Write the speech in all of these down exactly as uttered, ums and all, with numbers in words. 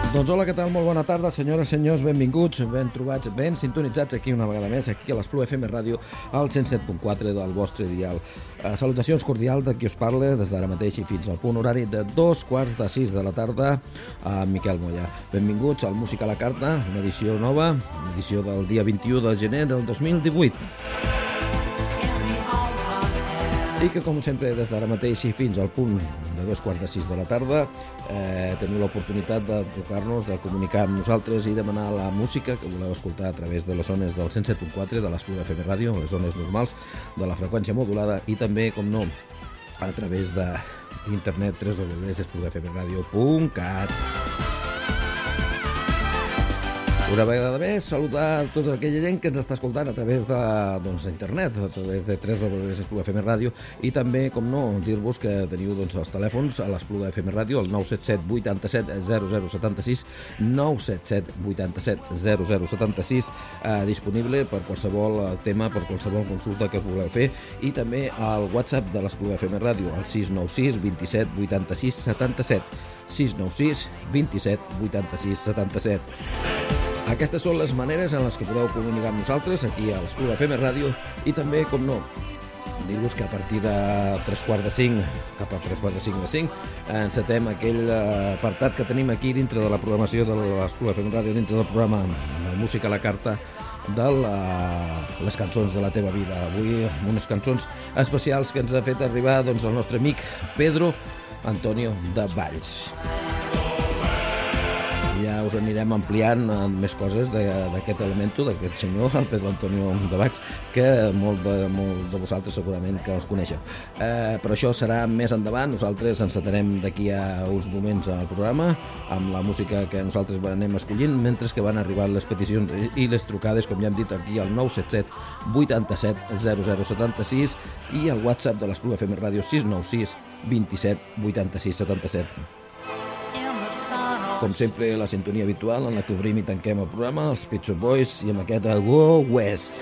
Doncs hola, què tal? Molt bona tarda, senyores i senyors, benvinguts, ben trobats, ben sintonitzats aquí una vegada més, aquí a l'Espluga F M Ràdio, al cent set punt quatre del vostre dial. Uh, salutacions cordials de qui us parla, des d'ara mateix i fins al punt horari de dos quarts de sis de la tarda, a Miquel Mollà. Benvinguts al Música a la Carta, una edició nova, una edició del dia vint-i-u de gener del dos mil divuit. I que, com sempre, des d'ara mateix i fins al punt de dos quarts de sis de la tarda, eh, teniu l'oportunitat de trucar-nos, de comunicar amb nosaltres i demanar la música que voleu escoltar a través de les zones del cent set punt quatre de l'Espluga F M Ràdio, les zones normals de la freqüència modulada, i també, com no, a través d'internet w w w punt espluga f m radio punt cat. Una vegada més, saludar tota aquella gent que ens està escoltant a través de doncs, internet, a través de w w w punt espluga f m radio, i també, com no, dir-vos que teniu doncs, els telèfons a l'Espluga F M Ràdio, el nou set set vuitanta-set zero zero setanta-sis, nou set set vuitanta-set zero zero setanta-sis, eh, disponible per qualsevol tema, per qualsevol consulta que voleu fer, i també al WhatsApp de l'Espluga F M Ràdio, el sis nou sis vint-i-set vuitanta-sis setanta-set, sis nou sis vint-i-set vuitanta-sis setanta-set. Aquestes són les maneres en les que podeu comunicar amb nosaltres aquí a l'Espluga F M Ràdio, i també, com no, dir-vos que a partir de tres quarts de cinc, cap a tres quarts de cinc de cinc, encetem aquell apartat que tenim aquí dintre de la programació de l'Espluga F M Ràdio, dintre del programa de Música a la Carta, de la, les cançons de la teva vida. Avui amb unes cançons especials que ens ha fet arribar doncs, el nostre amic Pedro Antonio de Valls. Ja us anirem ampliant més coses d'aquest elemento, d'aquest senyor, el Pedro Antonio de Valls, que molt de, molt de vosaltres segurament que els coneixeu. Eh, però això serà més endavant. Nosaltres encetarem d'aquí a uns moments al programa amb la música que nosaltres anem escollint, mentre que van arribar les peticions i les trucades, com ja hem dit, aquí al nou set set vuitanta-set zero zero setanta-sis i al WhatsApp de l'Espluga F M Ràdio sis nou sis vint-i-set vuitanta-sis setanta-set. Com sempre, la sintonia habitual en la que obrim i tanquem el programa, els Pet Shop Boys, i amb aquest Go West.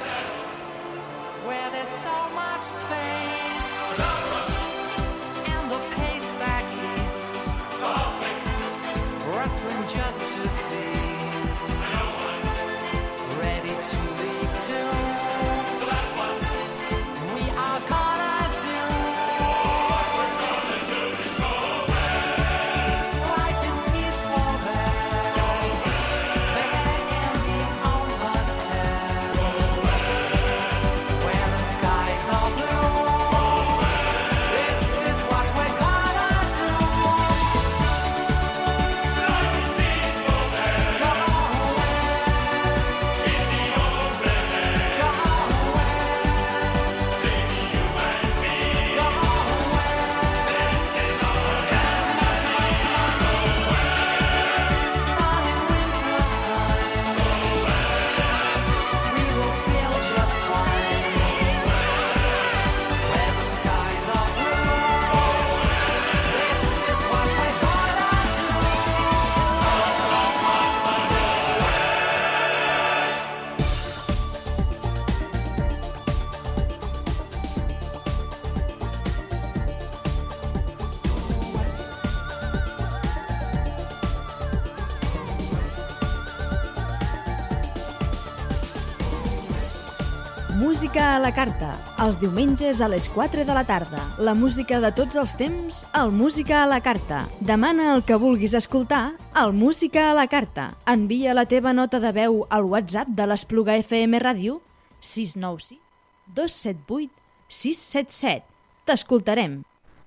Música a la Carta, els diumenges a les quatre de la tarda. La música de tots els temps, al Música a la Carta. Demana el que vulguis escoltar al Música a la Carta. Envia la teva nota de veu al WhatsApp de l'Espluga F M Ràdio sis nou sis dos set vuit sis set set. T'escoltarem.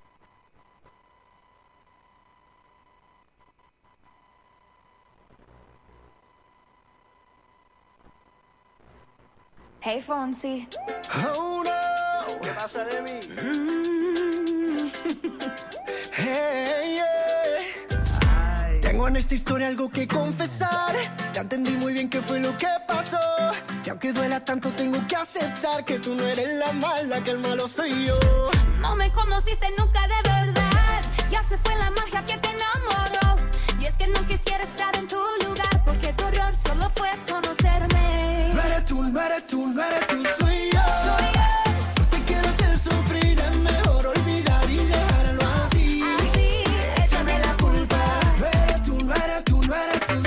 Hey, Fonsi. Oh, no. ¿Qué pasa de mí? Mm. Hey, yeah. Ay. Tengo en esta historia algo que confesar. Ya entendí muy bien qué fue lo que pasó. Y aunque duela tanto, tengo que aceptar que tú no eres la mala, que el malo soy yo. No me conociste nunca de verdad. Ya se fue la magia que te enamoró. Y es que no quisiera estar en tu lugar, porque tu error solo fue conocerme. No eres tú, no eres tú, no eres tú, soy yo. Soy yo. No te quiero hacer sufrir, es mejor olvidar y dejarlo así. Así, Échame la culpa. No eres tú, no eres tú, no eres tú,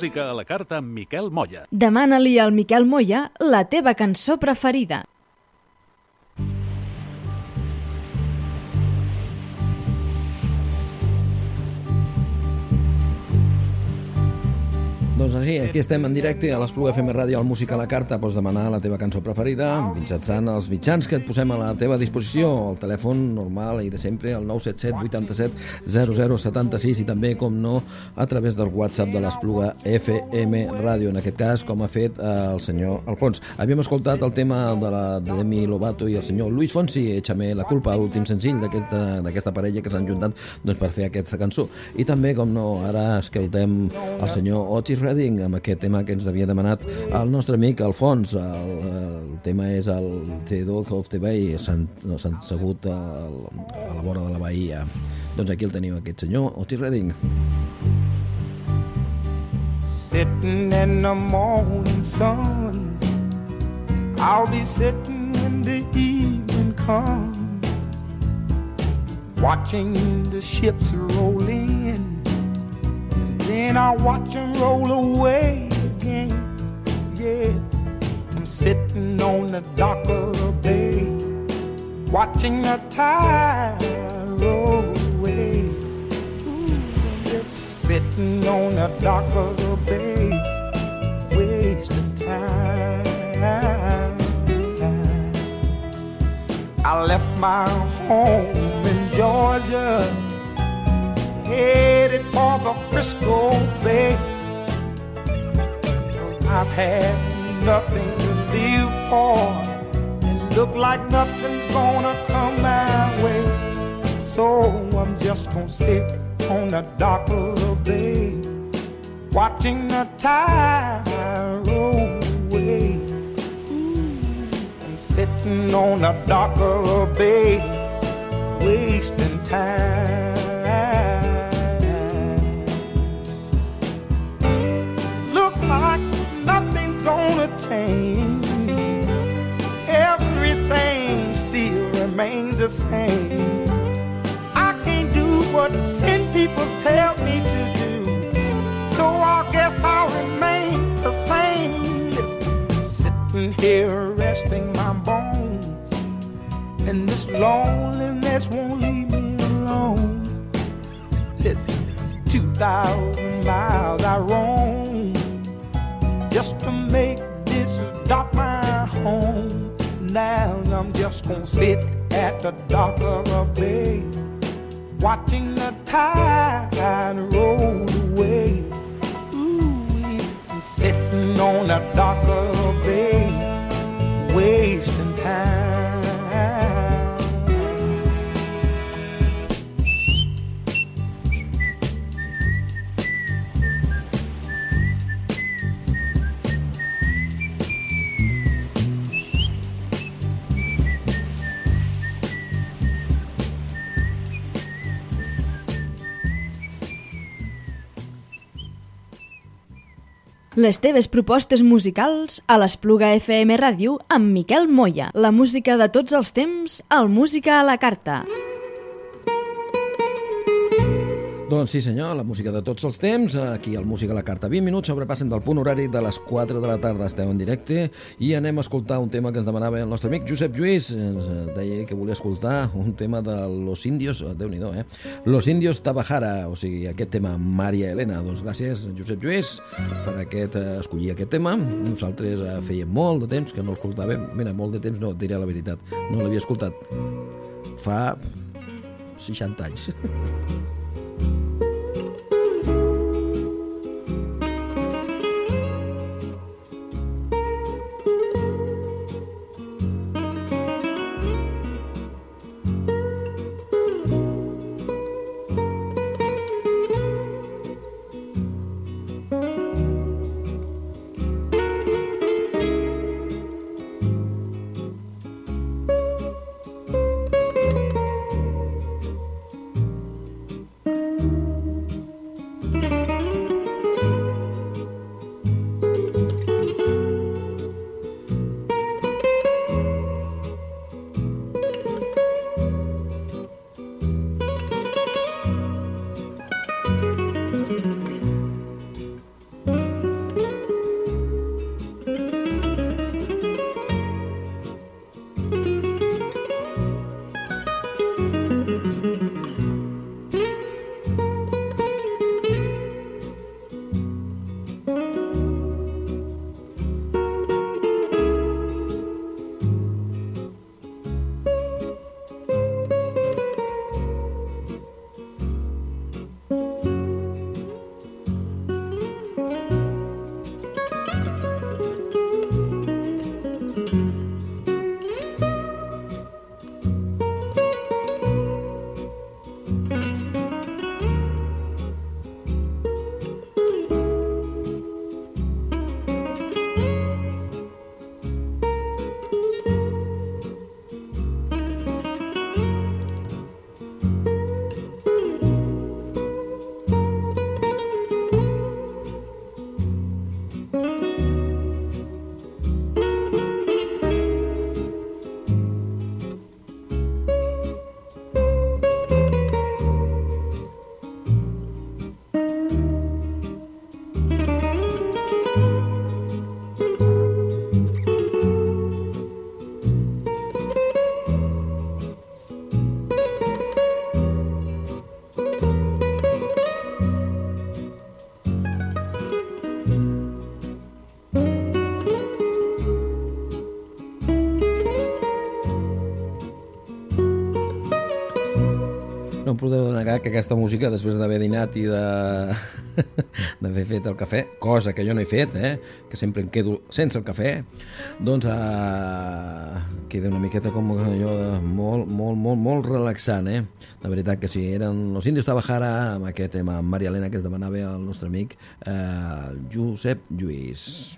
Música a la carta amb Miquel Moya. Demana-li al Miquel Moya la teva cançó preferida. Doncs així, aquí estem en directe a l'Espluga F M Ràdio, al Música a la Carta. Pots demanar la teva cançó preferida mitjançant els mitjans que et posem a la teva disposició. El telèfon normal i de sempre, el nou set set vuitanta-set zero zero setanta-sis, i també, com no, a través del WhatsApp de l'Espluga F M Ràdio, en aquest cas, com ha fet el senyor Alfons. Havíem escoltat el tema de la de Demi Lovato i el senyor Luis Fonsi, Échame la culpa, l'últim senzill d'aquesta aquest, parella que s'han juntat doncs, per fer aquesta cançó. I també, com no, ara escoltem el senyor Otis Redding amb aquest tema que ens havia demanat el nostre amic Alfons. El, el tema és el The Dog of the Bay. S'han assegut a, a la vora de la bahia. Doncs aquí el teniu, aquest senyor Otis Redding. Sitting in the morning sun, I'll be sitting when the evening comes, watching the ships roll in, then I watch them roll away again. Yeah, I'm sitting on the dock of the bay, watching the tide roll away. Ooh, I'm just sitting on the dock of the bay, wasting time. I left my home in Georgia, headed for the Frisco Bay, 'cause I've had nothing to live for, and look like nothing's gonna come my way. So I'm just gonna sit on the dock of the bay, watching the tide roll away. Ooh, I'm sitting on the dock of the bay, wasting time. Like nothing's gonna change, everything still remains the same. I can't do what ten people tell me to do, so I guess I'll remain the same. Listen, sitting here resting my bones, and this loneliness won't leave me alone. Listen, two thousand miles I roam just to make this dock my home. Now I'm just gonna sit at the dock of a bay, watching the tide roll away. Ooh, I'm sitting on the dock of a bay, wasting time. Les teves propostes musicals a l'Espluga F M Ràdio amb Miquel Moya. La música de tots els temps, al Música a la Carta. Doncs sí senyor, la música de tots els temps, aquí al Música a la Carta. vint minuts sobrepassen del punt horari de les quatre de la tarda. Estem en directe i anem a escoltar un tema que ens demanava el nostre amic Josep Lluís. Ens deia que volia escoltar un tema de Los Indios, Déu-n'hi-do, eh? Los Indios Tabajara, o sigui, aquest tema, Maria Elena. Doncs gràcies, Josep Lluís, per aquest, escollir aquest tema. Nosaltres fèiem molt de temps que no l'escoltàvem. Mira, molt de temps no, diré la veritat. No l'havia escoltat fa seixanta anys. podeu negar que aquesta música, després d'haver dinat i de d'haver fet el cafè, cosa que jo no he fet, eh? Que sempre em quedo sense el cafè, doncs eh, queda una miqueta com allò molt, molt, molt, molt relaxant, eh? La veritat que sí, eren los Indios Tabajara amb aquest tema, amb Maria Elena, que es demanava el nostre amic eh, Josep Lluís.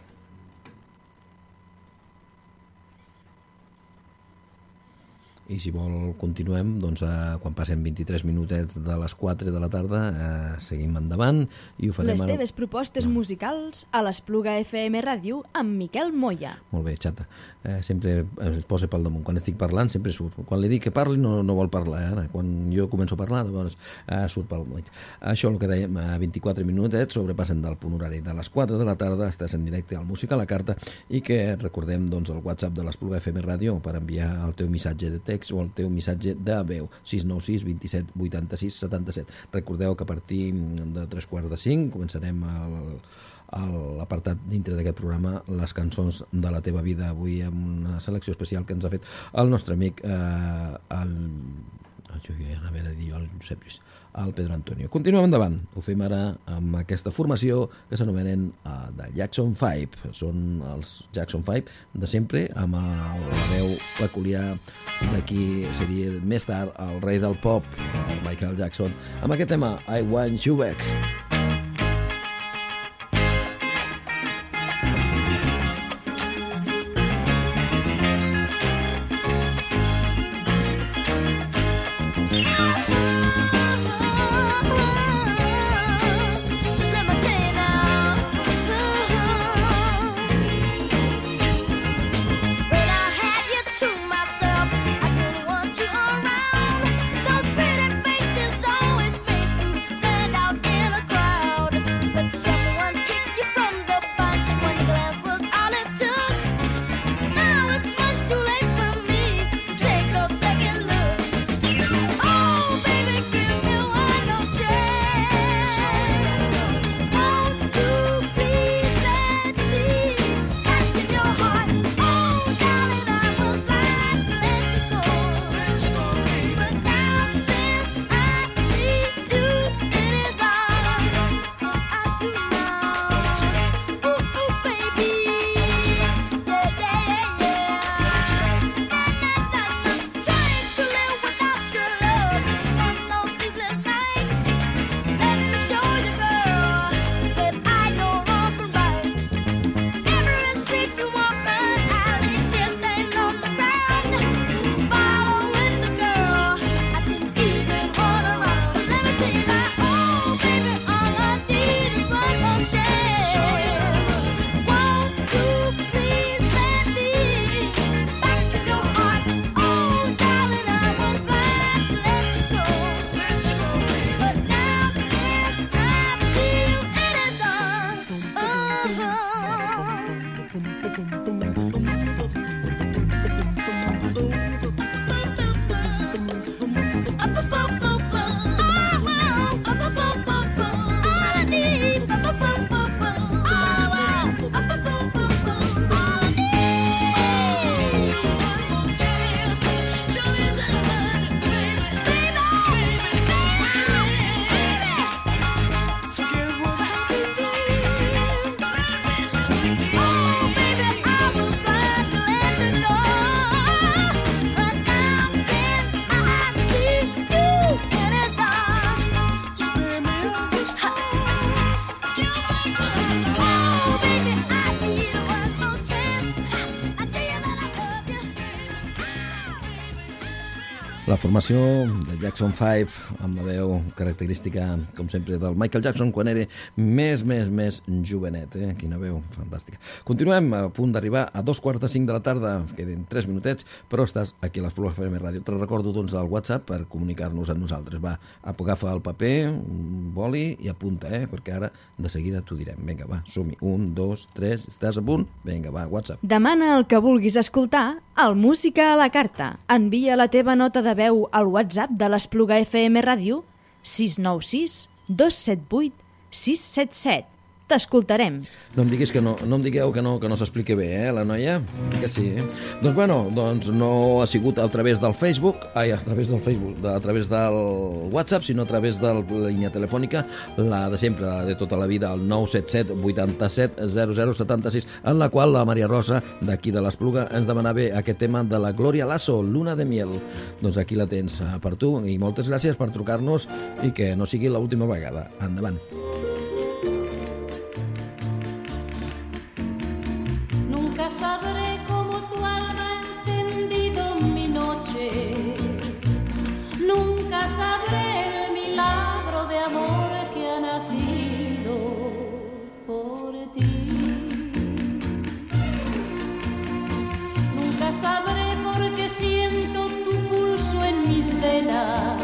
I si vol continuem, doncs eh, quan passen vint-i-tres minutets de les quatre de la tarda eh, seguim endavant i ho farem... Les ara... teves propostes no. musicals a l'Espluga F M Ràdio amb Miquel Moya. Molt bé, xata. Eh, sempre es posa pel damunt. Quan estic parlant sempre surt. Quan li dic que parli no, no vol parlar. Ara. Quan jo començo a parlar doncs eh, surt pel damunt. Això el que dèiem, eh, vint-i-quatre minutets, sobrepassen del punt horari de les quatre de la tarda, estàs en directe al Música a la Carta i que recordem doncs el WhatsApp de l'Espluga F M Ràdio per enviar el teu missatge de text o el teu missatge de veu, sis nou sis, vint-i-set, vuitanta-sis, setanta-set. Recordeu que a partir de tres quarts de cinc començarem el, el, l'apartat dintre d'aquest programa, les cançons de la teva vida, avui amb una selecció especial que ens ha fet el nostre amic eh, el... jo ja anava a dir jo, el Josep Lluís, el Pedro Antonio. Continuem endavant. Ho fem ara amb aquesta formació que s'anomenen uh, The Jackson Five. Són els Jackson Five de sempre, amb el, la veu peculiar de qui seria més tard el rei del pop, el Michael Jackson, amb aquest tema I Want You Back. La formació de Jackson Five amb la veu característica, com sempre, del Michael Jackson quan era més, més, més jovenet. Eh? Quina veu fantàstica. Continuem a punt d'arribar a dos quarts de cinc de la tarda. Queden tres minutets, però estàs aquí a l'Espluga F M Ràdio. Te recordo doncs el WhatsApp per comunicar-nos amb nosaltres. Va, agafa el paper, un boli i apunta, eh? Perquè ara de seguida t'ho direm. Vinga, va, som-hi. Un, dos, tres, estàs a punt? Vinga, va, WhatsApp. Demana el que vulguis escoltar al Música a la Carta. Envia la teva nota de veu al WhatsApp de l'Espluga F M Ràdio sis nou sis, dos set vuit, sis set set. t'escoltarem. No em diguis que no, no em digueu que no, que no s'expliqui bé, eh, la noia? Que sí, eh? Doncs bueno, doncs no ha sigut a través del Facebook, ai, a través del Facebook, a través del WhatsApp, sinó a través de la línia telefònica, la de sempre, la de tota la vida, el nou set set vuitanta-set zero zero setanta-sis, en la qual la Maria Rosa, d'aquí de l'Espluga, ens demanava aquest tema de la Gloria Lasso, Luna de Miel. Doncs aquí la tens per tu, i moltes gràcies per trucar-nos i que no sigui l'última vegada. Endavant. Nunca sabré cómo tu alma ha encendido mi noche. Nunca sabré el milagro de amor que ha nacido por ti. Nunca sabré por qué siento tu pulso en mis venas.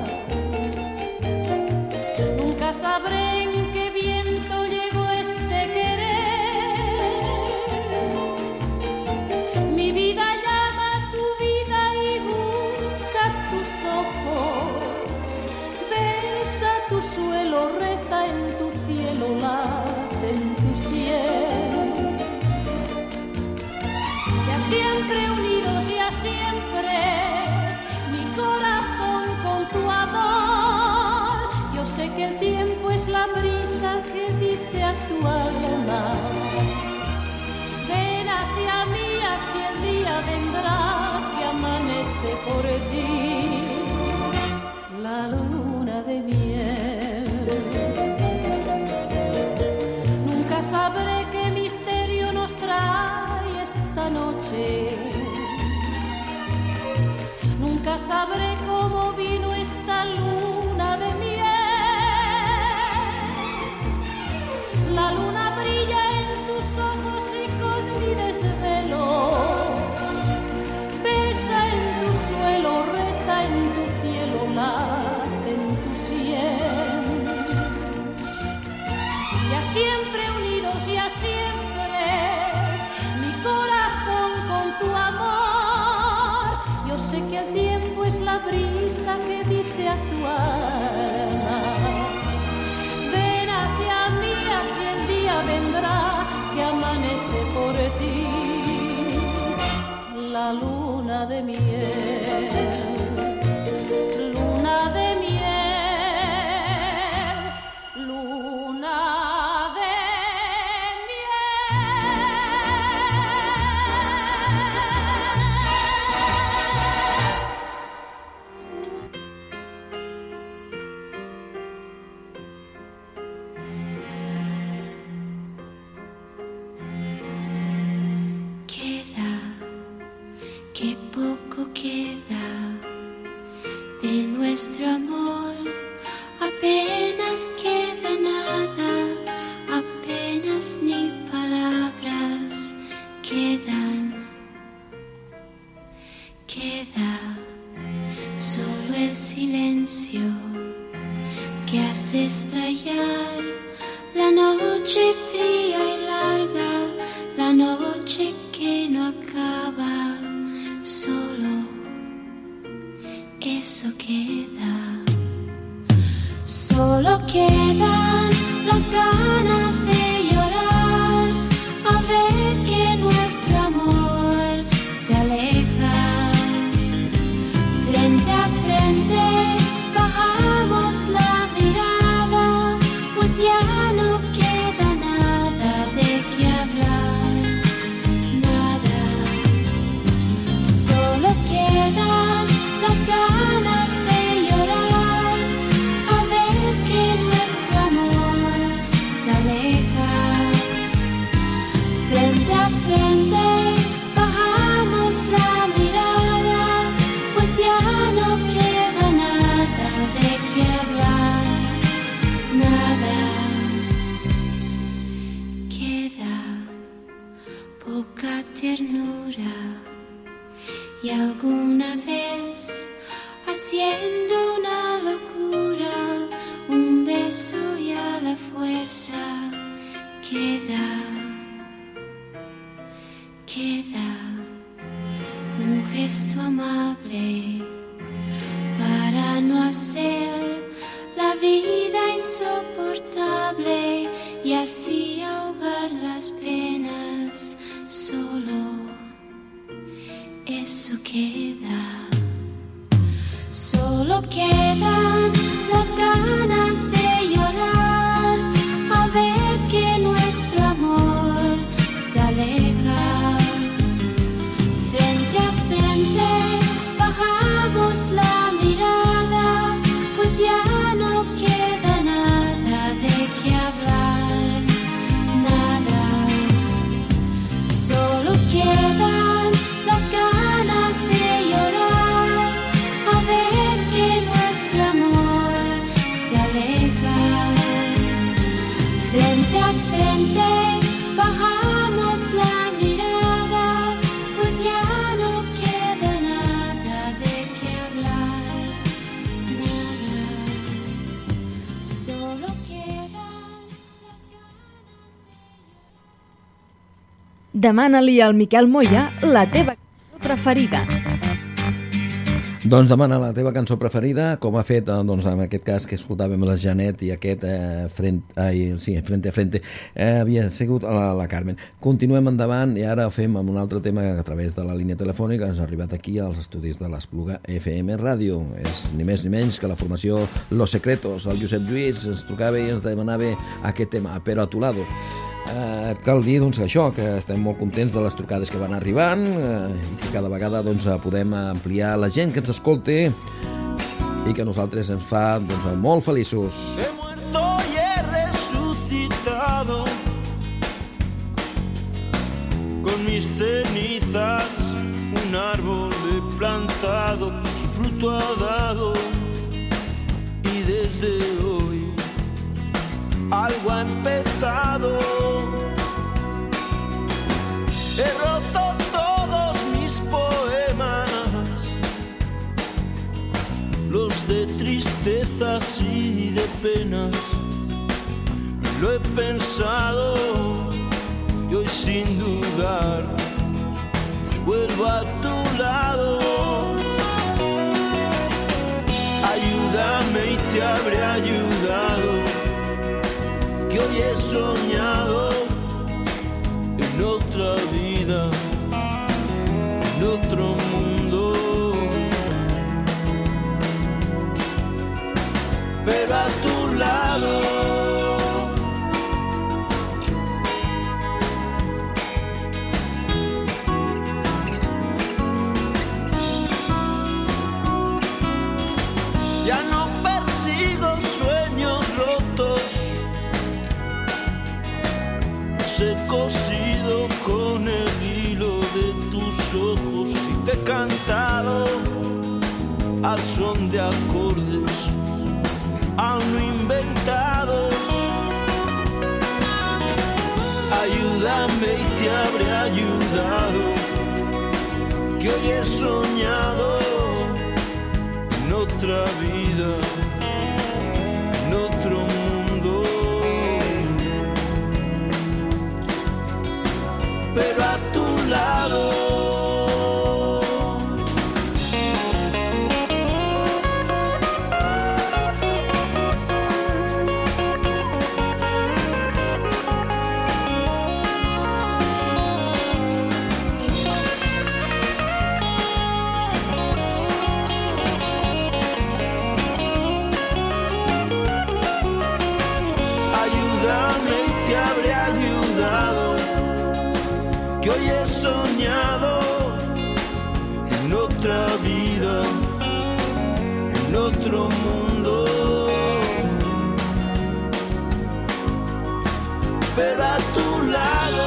Nunca sabré en qué viento llegó este querer. Mi vida llama a tu vida y busca tus ojos. Besa tu suelo, reza en tu cielo, late en tu cielo. Ya siempre unidos, ya siempre, mi corazón con tu amor. Yo sé que el tiempo es la brisa que dice a tu alma: ven hacia mí, así el día vendrá que amanece por ti. La luna de miel. Nunca sabré qué misterio nos trae esta noche. Nunca sabré cómo vino esta luna de miel. La luna brilla en tus ojos y con mi desvelo besa en tu suelo, reza en tu cielo, late en tu sien. Ya siempre unidos, ya siempre, mi corazón con tu amor. Yo sé que el tiempo es la brisa que dice a tu alma: ven hacia mí, así el día vendrá que amanece por ti. La luna de miel, luna de miel, luna de Qué poco queda de nuestro amor, apenas queda nada, apenas ni palabras quedan. Queda solo el silencio que hace estallar la noche fría y larga, la noche que no acaba. Solo eso queda. Solo quedan las ganas de llorar al ver que nuestro amor se aleja. Frente a frente bajamos la mirada, pues ya no queda nada de qué hablar. Quedan las ganas de llorar al ver que nuestro amor se aleja. Frente a frente bajamos la mirada, pues ya no queda nada de qué hablar. Nada queda, poca ternura. Y alguna vez, haciendo una locura, un beso y a la fuerza queda, queda un gesto amable para no hacer la vida insoportable y así eso queda. Solo quedan las ganas de llorar al ver que nuestro amor se aleja. Frente a frente bajamos la mirada, pues ya no queda nada de qué hablar, nada. Solo quedan las ganas de llorar a ver que nuestro amor se aleja. Frente a frente bajamos la mirada, pues ya no queda nada de qué hablar, nada. Solo quedan las ganas de... Demana-li al Miquel Moya la teva cançó preferida. Doncs demana la teva cançó preferida, com ha fet, doncs, en aquest cas que escoltàvem la Janet i aquest eh, frent, ai, sí, frente a frente eh, havia sigut la, la Carmen. Continuem endavant i ara fem amb un altre tema a través de la línia telefònica. Ens ha arribat aquí als estudis de l'Espluga F M Ràdio. És ni més ni menys que la formació Los Secretos. El Josep Lluís ens trucava i ens demanava aquest tema, però a tu lado. Eh, cal dir doncs, això, que estem molt contents de les trucades que van arribant eh, i que cada vegada doncs, podem ampliar la gent que ens escolti i que a nosaltres ens fa doncs, molt feliços. He muerto y he resucitado con mis cenizas, un árbol he plantado, su fruto ha dado y desde hoy algo ha empezado. He roto todos mis poemas, los de tristezas y de penas. Lo he pensado y hoy sin dudar vuelvo a tu lado. Ayúdame y te habré ayudado, que hoy he soñado en otra vida, en otro mundo, pero a tu lado. Ya no persigo sueños rotos, he cosido con el hilo de tus ojos y te he cantado al son de acordes aún no inventados. Ayúdame y te habré ayudado, que hoy he soñado en otra vida, en otro mundo, pero a tu lado. Ayúdame y te habré ayudado, que hoy he soñado en otra vida, en otro mundo, pero a tu lado.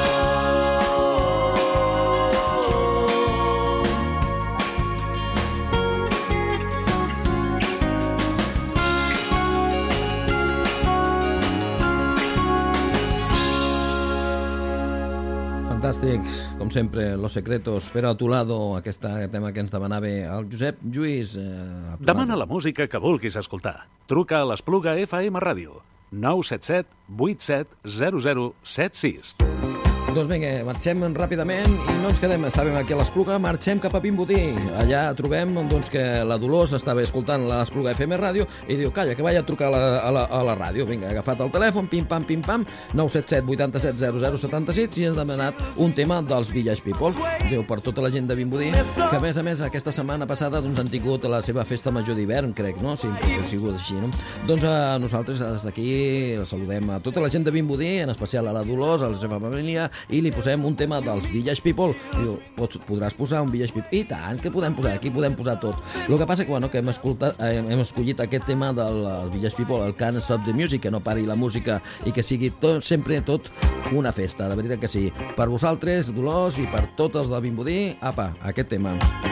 Fantàstic, com sempre, Los Secretos, però a tu lado, aquest tema que ens demanava el Josep Lluís. Eh, Demana la música que vulguis escoltar. Truca a l'Espluga F M Ràdio, nou set set vuit set zero zero set sis. Doncs vinga, marxem ràpidament i no ens quedem, estàvem aquí a l'Espluga, marxem cap a Vimbodí. Allà trobem doncs, que la Dolors estava escoltant l'Espluga F M Ràdio i diu, calla, que vaig a trucar a la, a la, a la ràdio. Vinga, ha agafat el telèfon, pim-pam, pim-pam, nou set set vuit set zero zero set sis i ens ha demanat un tema dels Village People. Diu, per tota la gent de Vimbodí, que a més a més aquesta setmana passada doncs, han tingut la seva festa major d'hivern, crec, no? Sí, ha sigut així, no? Doncs a nosaltres des d'aquí saludem a tota la gent de Vimbodí, en especial a la Dolors, a la seva família, i li posem un tema dels Village People. Diu, pots, podràs posar un Village People? I tant, que podem posar, aquí podem posar tot. El que passa que, bueno, que hem, escoltat, eh, hem escollit aquest tema dels Village People, el Can't Stop the Music, que no pari la música i que sigui tot, sempre tot una festa, de veritat que sí. Per vosaltres, Dolors, i per tots els de Vimbodí, apa, aquest tema.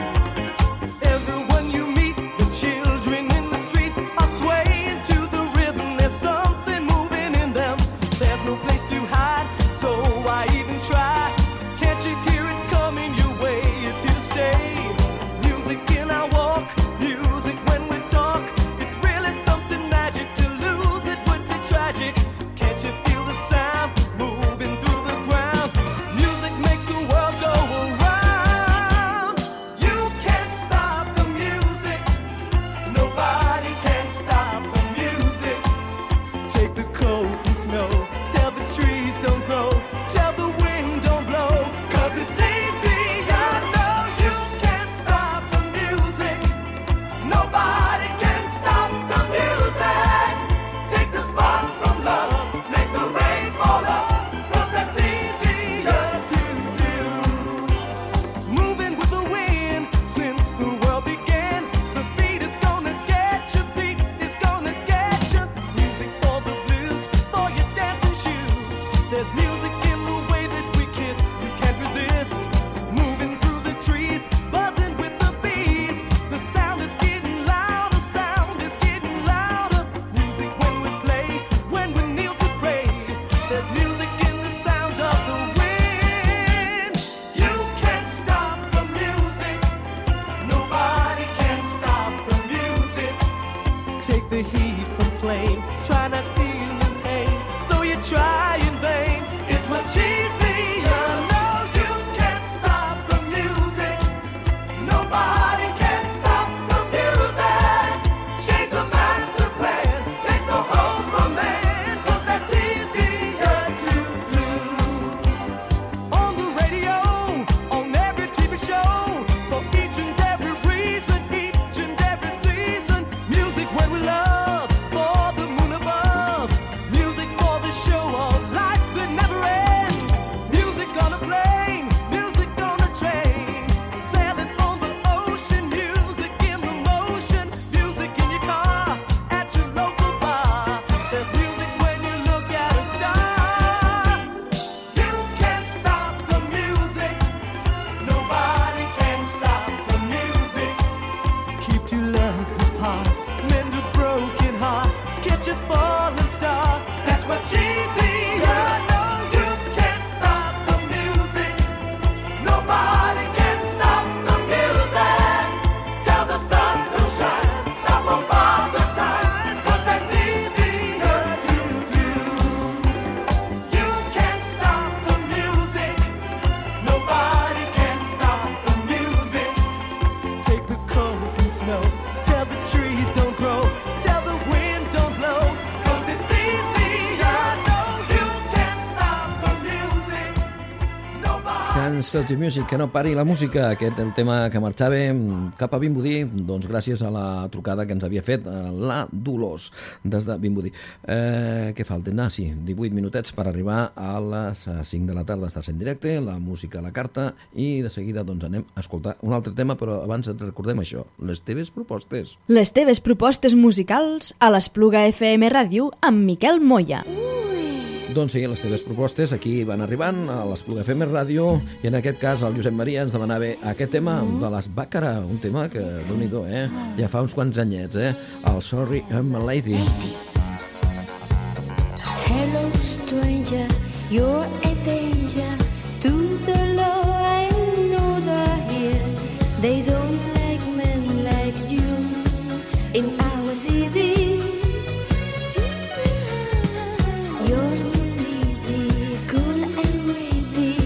Stop the Music, que no pari la música, aquest el tema que marxàvem cap a Vimbodí, doncs gràcies a la trucada que ens havia fet la Dolors des de Vimbodí. Eh, què falten? Ah, sí, divuit minutets per arribar a les cinc de la tarda, estàs en directe, la música a la carta, i de seguida doncs anem a escoltar un altre tema, però abans et recordem això, les teves propostes. Les teves propostes musicals a l'Espluga F M Ràdio amb Miquel Moya. Doncs sí, les teves propostes aquí van arribant a l'Espluga F M Ràdio, i en aquest cas el Josep Maria ens demanava aquest tema de les Bàcara, un tema que, déu-n'hi-do, eh? Ja fa uns quants anyets, eh? El Sorry I'm a Lady. Hello stranger, you're a danger to the law, I know they're here. They don't like men like you in our city. You're too pretty, cool and witty.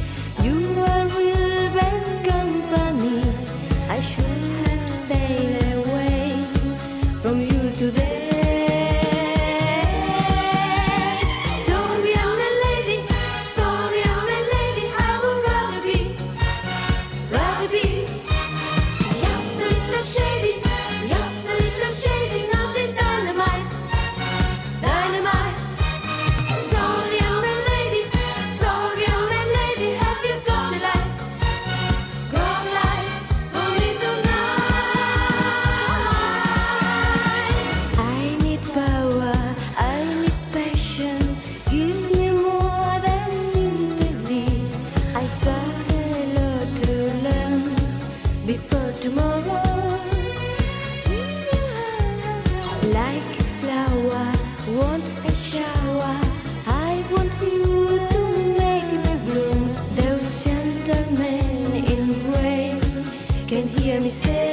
tomorrow. Like a flower, want a shower. I want you to make me bloom. Those gentlemen in gray can hear me say,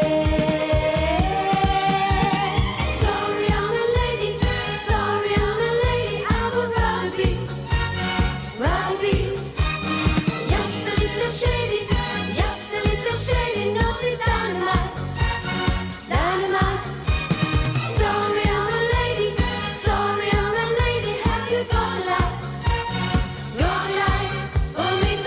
sorry I'm a lady, sorry I'm a lady, I would rather be, rather be just a little shady, just a little shady, naughty dynamite, dynamite. Sorry I'm a lady, sorry I'm a lady, have you got a light, got a light for me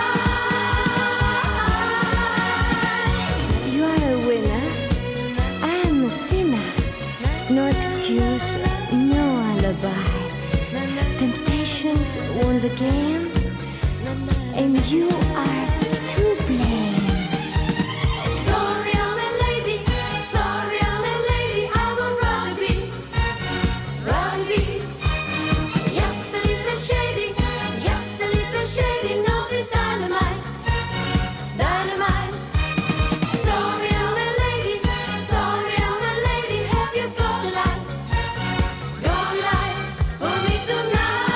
tonight? You are a winner, I am a sinner, no excuse, no alibi. Temptations won the game, and you are to blame. Sorry I'm a lady, sorry I'm a lady, I would rather be, rather be just a little shady, just a little shady, naughty dynamite, dynamite. Sorry I'm a lady, sorry I'm a lady, have you got a light, got a light for me tonight?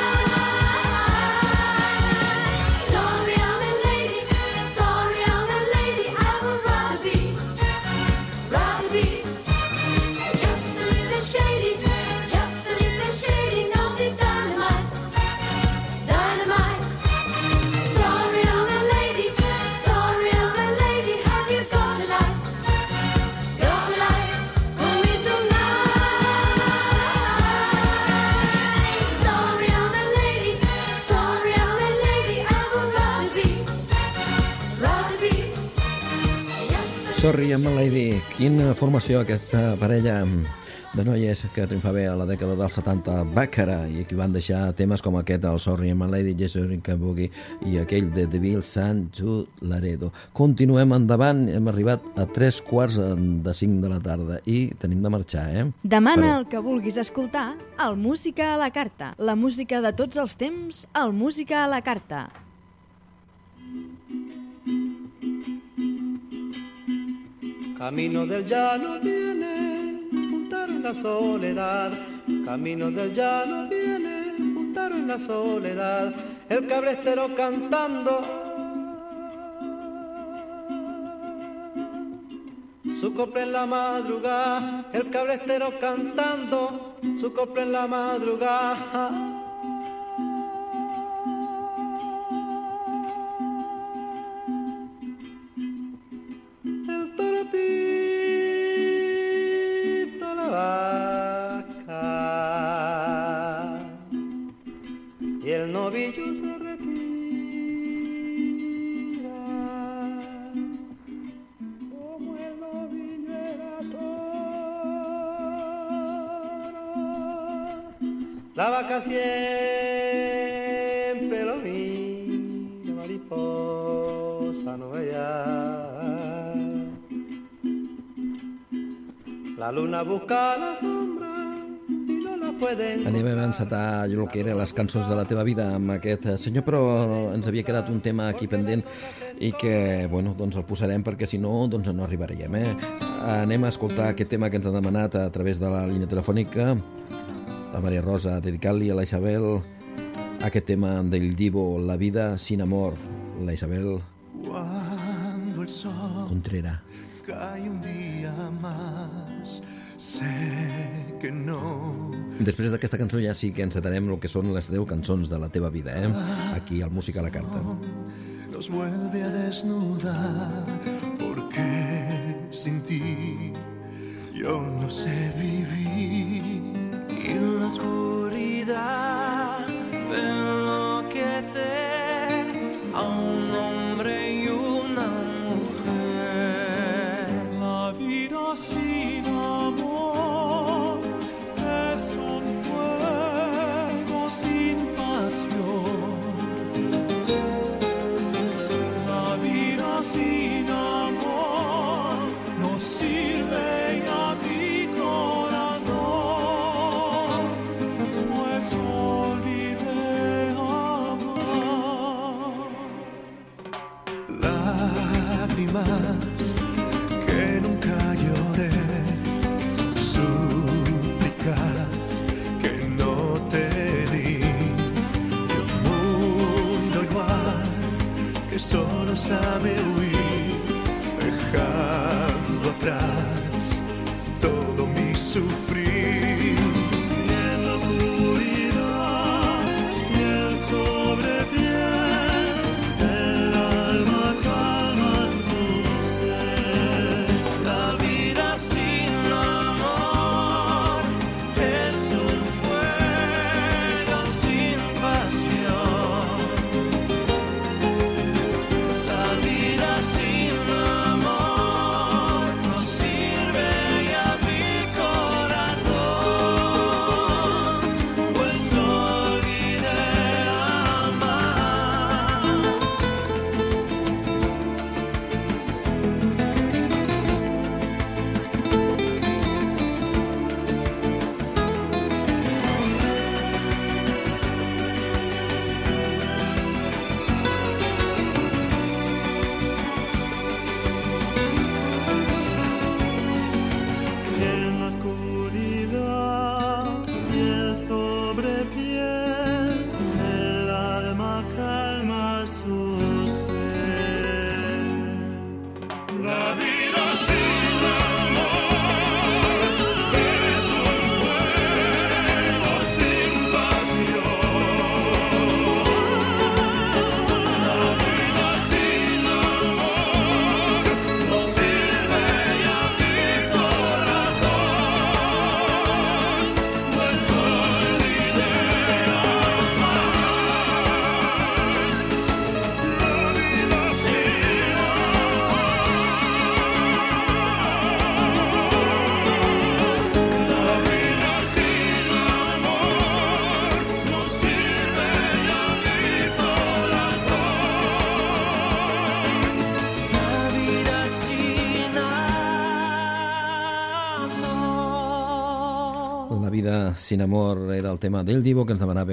Sorry I'm a lady, sorry I'm a lady, I would rather be, rather be just a little shady, just a little shady, naughty dynamite, dynamite. Sorry I'm a lady, sorry I'm a lady, have you got a light, got a light for me tonight? Sorry I'm a lady, sorry I'm a lady, I would rather be, rather be just a Sorry, I'm a lady. Quina formació aquesta parella de noies que triomfava a la dècada dels setanta, Bàcara, i que van deixar temes com aquest, el Sorry, I'm a Lady, Jason Kabuki, i aquell de The Bill San Jude Laredo. Continuem endavant, hem arribat a tres quarts de cinc de la tarda i tenim de marxar, eh? Demana Però- el que vulguis escoltar al Música a la Carta. La música de tots els temps al Música a la Carta. Camino del llano viene, juntaro en la soledad. Camino del llano viene, juntaro en la soledad. El cabrestero cantando su copla en la madrugada. El cabrestero cantando su copla en la madrugada. El toro pita la vaca y el novillo se retira como el novillo era toro. La vaca siempre lo mira, mariposa no vaya. La luna busca la sombra i no la puede encontrar. Anem a encetar allò que eren les cançons de la teva vida amb aquest senyor, però ens havia quedat un tema aquí pendent i que, bueno, doncs el posarem perquè si no, doncs no arribaríem, eh? Anem a escoltar aquest tema que ens ha demanat a través de la línia telefònica la Maria Rosa, dedicant-li a la Isabel aquest tema del Divo, La vida sin amor. La Isabel Cuando el sol Contrera. cae un día más, sé que no. Després d'aquesta cançó ja sí que encetarem el que són les deu cançons de la teva vida, eh? Aquí al Música a la Carta. Nos vuelve a desnudar, porque sin ti yo no sé vivir. Y en la oscuridad enloquecer a un hombre y una mujer. La vida sin amor es un fuego sin pasión. La vida sin amor no sirve a mi corazón. que nunca lloré, súplicas que no te di, de un mundo igual que solo sabe huir, dejando atrás todo mi sufrir. Y en la oscuridad y el sobrepiel, el alma calma su ser. La vida sin amor es un fuego sin pasión. La vida sin amor no sirve ya mi corazón, pues olvidé amar. En la oscuridad y el sobrepiel, el alma calma su ser. La vida sin amor es un fuego sin pasión. La vida sin amor no sirve ya mi corazón, pues olvidé amar. La vida sin amor, la vida sin amor no sirve ya mi corazón. La vida sin amor. La vida sin amor era el tema del Divo que ens demanava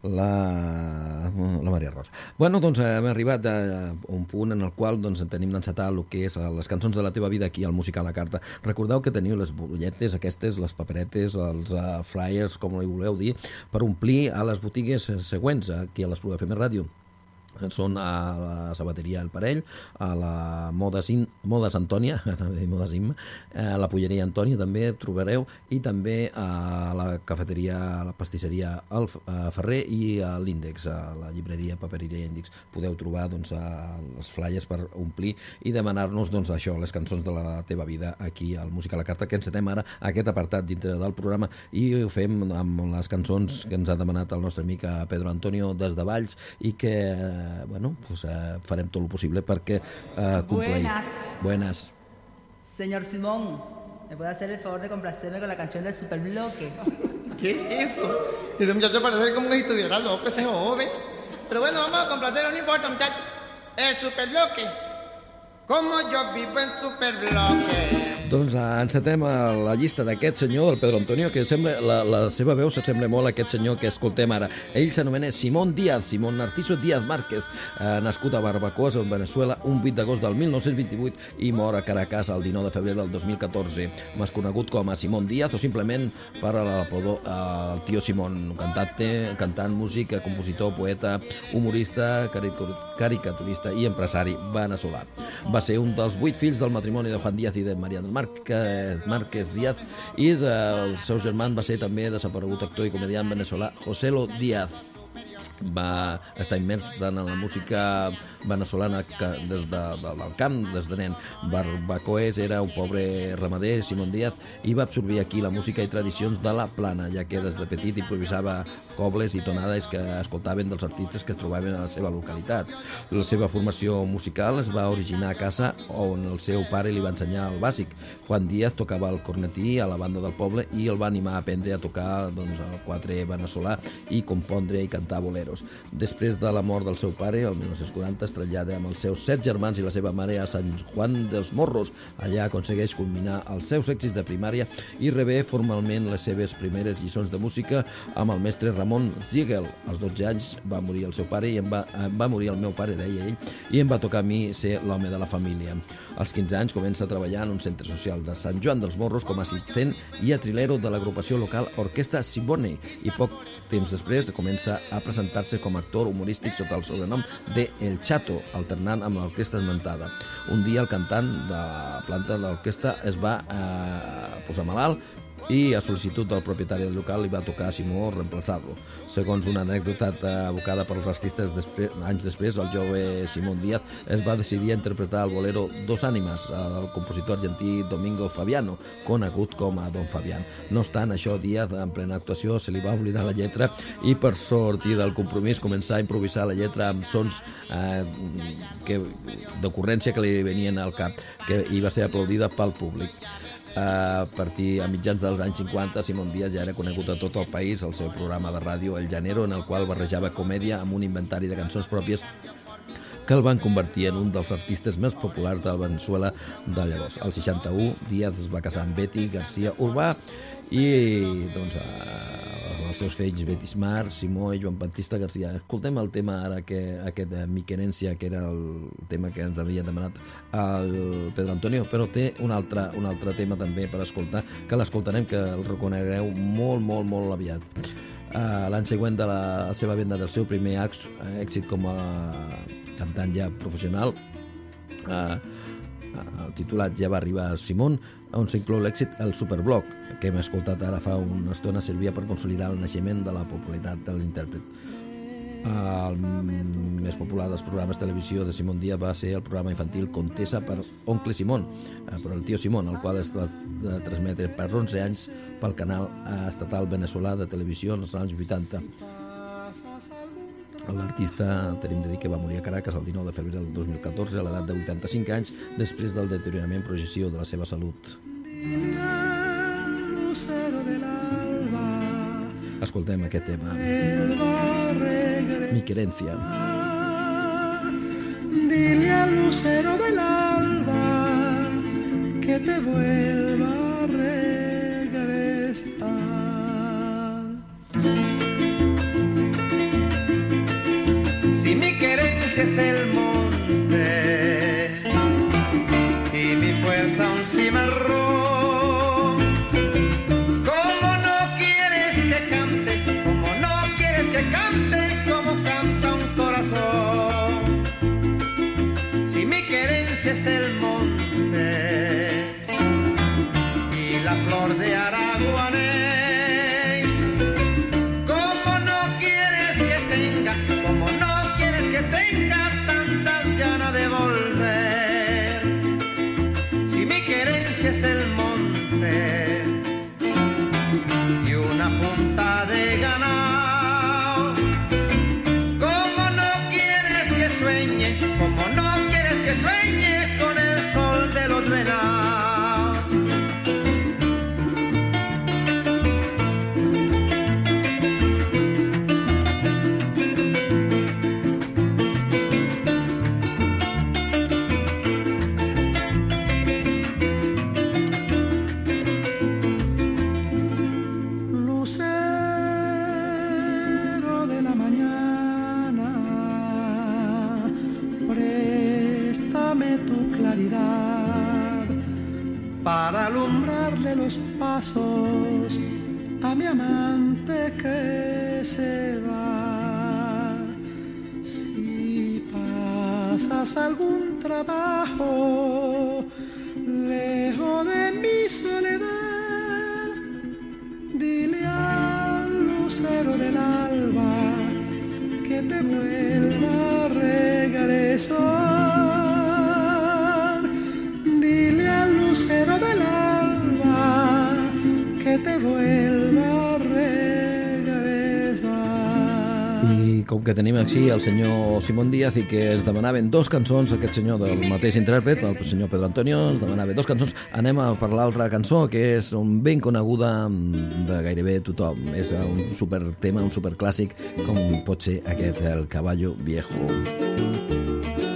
la, la Maria Rosa. Bueno, doncs hem arribat a un punt en el qual doncs, tenim d'encetar el que és les cançons de la teva vida aquí al Música a la Carta. Recordeu que teniu les butlletes aquestes, les paperetes, els uh, flyers, com li voleu dir, per omplir a les botigues següents aquí a l'Espluga F M Ràdio. Són a la sabateria El Parell, a la Modes, In, Modes Antònia, Modes Imma, a la Polleria Antònia també trobareu, i també a la cafeteria, a la pastisseria El Ferrer i a l'Índex, a la llibreria Papereria Índex. Podeu trobar doncs, els flyers per omplir i demanar-nos doncs, això, les cançons de la teva vida aquí al Música a la Carta, que encetem ara aquest apartat dintre del programa i ho fem amb les cançons que ens ha demanat el nostre amic Pedro Antonio des de Valls i que bueno, pues, eh, farem tot el possible perquè eh, complei. Buenas. Buenas. Señor Simón, ¿me puede hacer el favor de complacerme con la canción del Superbloque? ¿Qué es eso? Ese muchacho parece como si estuviera loco, ese joven. Pero bueno, vamos a complacerlo, no importa, muchacho. El Superbloque. Como yo vivo en Superbloque. Doncs eh, encetem a la llista d'aquest senyor, el Pedro Antonio, que sembla, la, la seva veu s'assembla molt a aquest senyor que escoltem ara. Ell s'anomena Simón Díaz, Simón Narciso Díaz Márquez, eh, nascut a Barbacoas, en Venezuela, un vuit d'agost del mil nou-cents vint-i-vuit i mor a Caracas el dinou de febrer del dos mil catorze. Més conegut com a Simón Díaz o simplement per a l'apodó eh, el tio Simón, cantante, cantant, músic, compositor, poeta, humorista, caricaturista i empresari venezolà. Va ser un dels vuit fills del matrimoni de Juan Díaz i de María del Márquez Díaz i dels seus germans va ser també desaparegut actor i comediant venezolà Joselo Díaz. Va estar immers tant en la música venezolana que des de, de, del camp, des de nen. Barbacoes era un pobre ramader, Simón Díaz, i va absorbir aquí la música i tradicions de la plana, ja que des de petit improvisava cobles i tonades que escoltaven dels artistes que es trobaven a la seva localitat. La seva formació musical es va originar a casa on el seu pare li va ensenyar el bàsic. Juan Díaz tocava el cornetí a la banda del poble i el va animar a aprendre a tocar doncs, el quatre venezolà i compondre i cantar boleros. Després de la mort del seu pare, el mil nou-cents quaranta, es trasllada amb els seus set germans i la seva mare a Sant Juan dels Morros. Allà aconsegueix culminar els seus èxits de primària i rebé formalment les seves primeres lliçons de música amb el mestre Ramon Ziegel. Als dotze anys va morir el seu pare i em va, em va morir el meu pare, deia ell, i em va tocar a mi ser l'home de la família. Als quinze anys comença a treballar en un centre social de Sant Joan dels Morros com a assistent i a trilero de l'agrupació local Orquestra Simone i poc temps després comença a presentar-se com a actor humorístic sota el sobrenom de El Chato, alternant amb l'orquestra esmentada. Un dia el cantant de la planta de l'orquestra es va eh, posar malalt i a sol·licitud del propietari del local li va tocar a Simó reemplaçar-lo. Segons una anècdota evocada pels artistes després, anys després, el jove Simón Díaz es va decidir a interpretar el bolero Dos ànimes del compositor argentí Domingo Fabiano, conegut com a Don Fabián. No obstant això, Díaz, en plena actuació, se li va oblidar la lletra i per sortir del compromís començar a improvisar la lletra amb sons eh, que, d'ocurrència que li venien al cap, que i va ser aplaudida pel públic. A partir a mitjans dels anys cinquanta, Simón Díaz ja era conegut a tot el país al seu programa de ràdio El Llanero, en el qual barrejava comèdia amb un inventari de cançons pròpies que el van convertir en un dels artistes més populars de Venezuela de llavors. Al seixanta-u, Díaz es va casar amb Betty García Urbà i doncs, els seus fills Betty Smart, Simó i Joan Baptista García. Escoltem el tema ara, que, aquest de Mi Querencia, que era el tema que ens havia demanat el Pedro Antonio, però té un altre, un altre tema també per escoltar, que l'escoltarem, que el reconegueu molt, molt, molt aviat. Uh, l'any següent de la, la seva venda del seu primer èxit com a cantant ja professional, uh, el titulat Ja va arribar Simón, on s'inclou l'èxit El Superbloc, que hem escoltat ara fa una estona, servia per consolidar el naixement de la popularitat de l'intèrpret. El més popular dels programes de televisió de Simón Díaz va ser el programa infantil Contesa per Oncle Simón, per el tio Simón, el qual es va transmetre per onze anys pel canal estatal veneçolà de televisió en els anys vuitanta. L'artista, tenim de dir que va morir a Caracas el dinou de febrer del dos mil catorze a l'edat de vuitanta-cinc anys, després del deteriorament progressiu de la seva salut. Escoltem aquest tema. Mi Querencia. Dile al lucero del alba que te vuelva a regresar. Si mi querencia es el monte y mi fuerza un cimarrón, ¿cómo no quieres que cante? ¿Cómo no quieres que cante como canta un corazón? Si mi querencia es el monte y la flor de Araguané, tenga tantas ganas de volver. Si mi querencia es el monte y una punta de ganado, ¿cómo no quieres que sueñe? ¿Cómo no quieres que sueñe con el sol de los venados? Para alumbrarle los pasos a mi amante que se va. Si pasas algún trabajo lejos de mi soledad, dile al lucero del alba que te vuelva a regresar. Dile al lucero del alba que te vuelva a regresar. I com que tenim aquí el senyor Simón Díaz i que es demanaven dos cançons, aquest senyor del mateix intèrpret, el senyor Pedro Antonio, ens demanava dos cançons, anem a per l'altra cançó, que és un ben coneguda de gairebé tothom. És un supertema, un superclàssic, com pot ser aquest, El Caballo Viejo.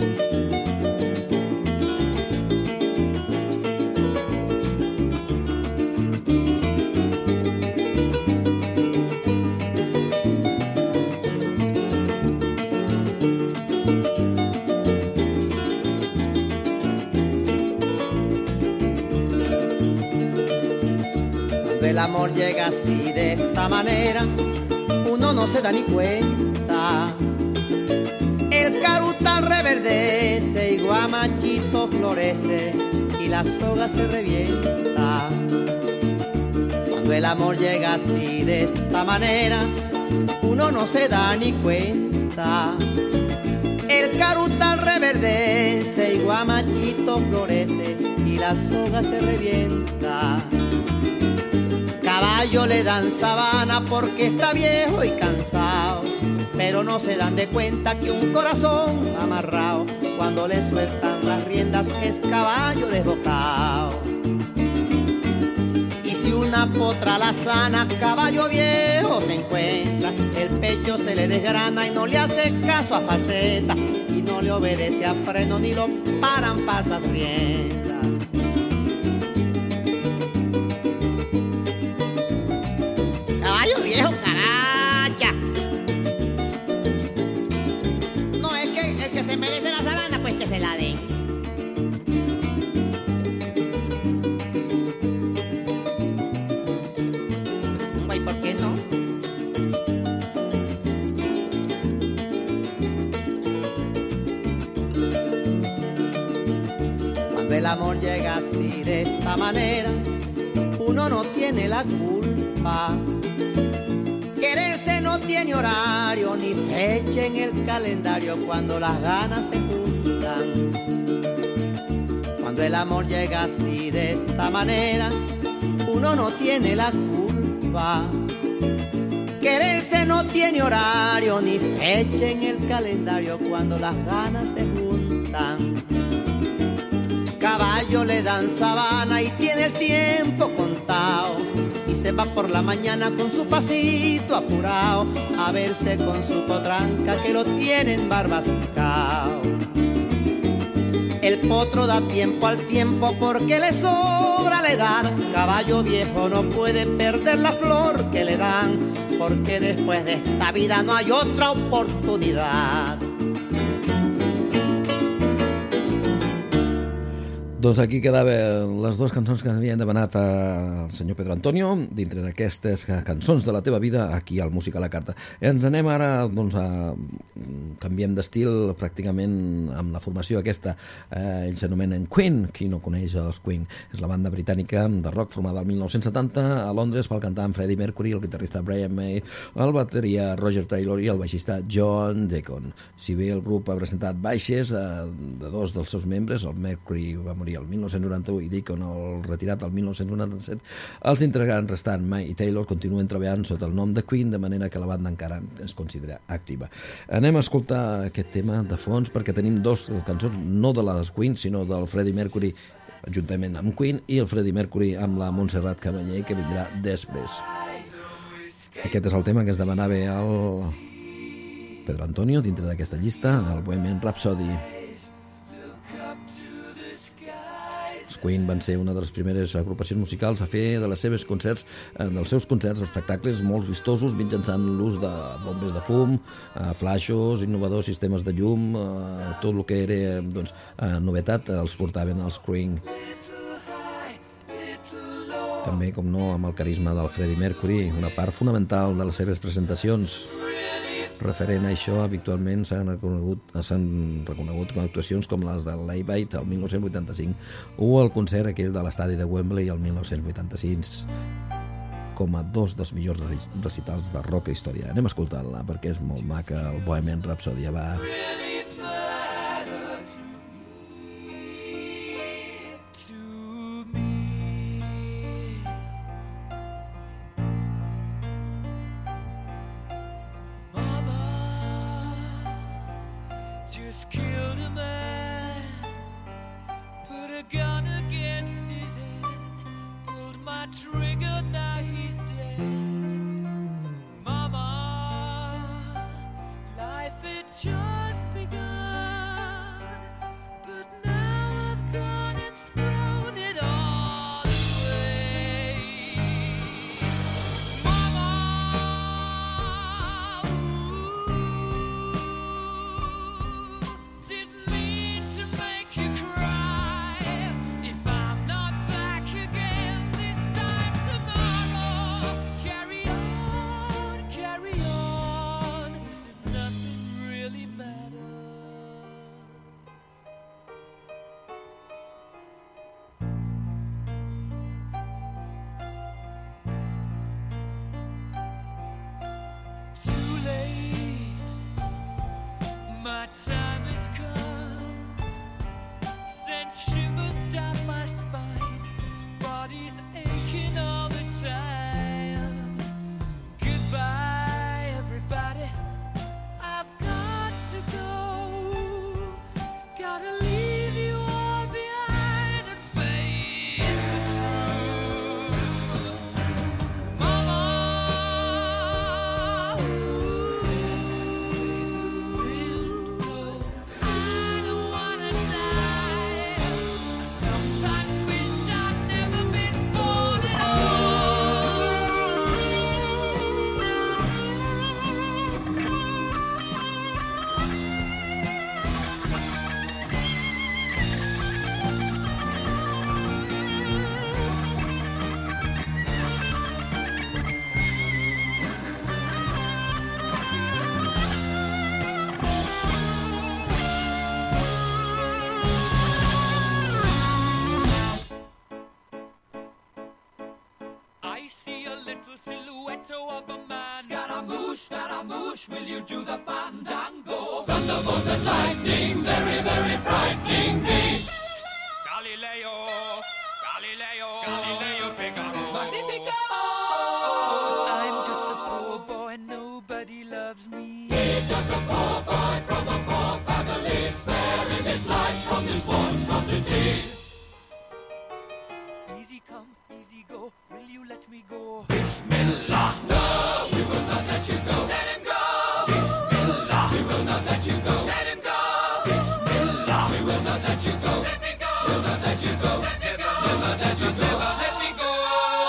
el amor llega así de esta manera, uno no se da ni cuenta. El carutal reverdece y guamachito florece y la soga se revienta. Cuando el amor llega así de esta manera, uno no se da ni cuenta. El carutal reverdece y guamachito florece y la soga se revienta. Caballo le dan sabana porque está viejo y cansado, pero no se dan de cuenta que un corazón amarrado, cuando le sueltan las riendas es caballo desbocado. Y si una potra la sana, caballo viejo se encuentra, el pecho se le desgrana y no le hace caso a falseta, y no le obedece a freno ni lo paran falsas riendas. Caballo viejo, caracha. No, es que el que se merece la sabana, pues que se la den. Ay, ¿por qué no? Cuando el amor llega así de esta manera, uno no tiene la culpa. Quererse no tiene horario ni fecha en el calendario cuando las ganas se juntan. Cuando el amor llega así de esta manera, uno no tiene la culpa. Quererse no tiene horario ni fecha en el calendario cuando las ganas se juntan. Caballo le dan sabana y tiene el tiempo contado, y se va por la mañana con su pasito apurado a verse con su potranca que lo tienen barbascao. El potro da tiempo al tiempo porque le sobra la edad. Caballo viejo no puede perder la flor que le dan, porque después de esta vida no hay otra oportunidad. Doncs aquí quedaven les dues cançons que havien demanat al senyor Pedro Antonio, dintre d'aquestes cançons de la teva vida, aquí al Música a la Carta. Ens anem ara, doncs, a... canviem d'estil pràcticament amb la formació aquesta. Eh, ells s'anomenen Queen. Qui no coneix els Queen? És la banda britànica de rock formada el mil nou-cents setanta a Londres pel cantant Freddie Mercury, el guitarrista Brian May, el bateria Roger Taylor i el baixista John Deacon. Si bé el grup ha presentat baixes eh, de dos dels seus membres, el Mercury va morir el mil nou-cents noranta-u i Deacon el retirat el mil nou-cents noranta-set, els integrants restant May i Taylor continuen treballant sota el nom de Queen, de manera que la banda encara es considera activa. Anem a escoltar aquest tema de fons perquè tenim dos cançons, no de les Queen, sinó del Freddie Mercury juntament amb Queen i el Freddie Mercury amb la Montserrat Caballé, que vindrà després. Aquest és el tema que es demanava al Pedro Antonio dintre d'aquesta llista, el Bohemian Rhapsody. Queen van ser una de les primeres agrupacions musicals a fer de les seves concerts, dels seus concerts, espectacles molt vistosos mitjançant l'ús de bombes de fum, flaixos, innovadors sistemes de llum, tot el que era doncs, novetat els portaven als Queen. També, com no, amb el carisma del Freddie Mercury, una part fonamental de les seves presentacions. Referent a això, habitualment s'han reconegut, s'han reconegut com actuacions com les de Live Aid el mil nou-cents vuitanta-cinc o el concert aquell de l'estadi de Wembley el mil nou-cents vuitanta-sis com a dos dels millors recitals de rock a història. Anem a escoltar-la perquè és molt maca, el Bohemian Rhapsody. Va. Just killed a man, put a gun against his head, pulled my trigger, now he's dead. Mama, life had just begun, but now I've gone and thrown it all away. Mama, didn't mean to make you cry. If I'm not back again this time, Scaramouche, will you do the fandango? Thunderbolts and lightning, very, very frightening me. Galileo, Galileo, Galileo Figaro. Magnifico! I'm just a poor boy, nobody loves me. He's just a poor boy from a poor family, sparing his life from this monstrosity. Easy come, easy go, will you let me go? Bismillah, no, we will not let you go. Let him go! Bismillah, we will not let you go. Let him go! Bismillah, we will not let you go. Let me go! We'll not let you go. Let me go! We'll not let you go. Never let me go!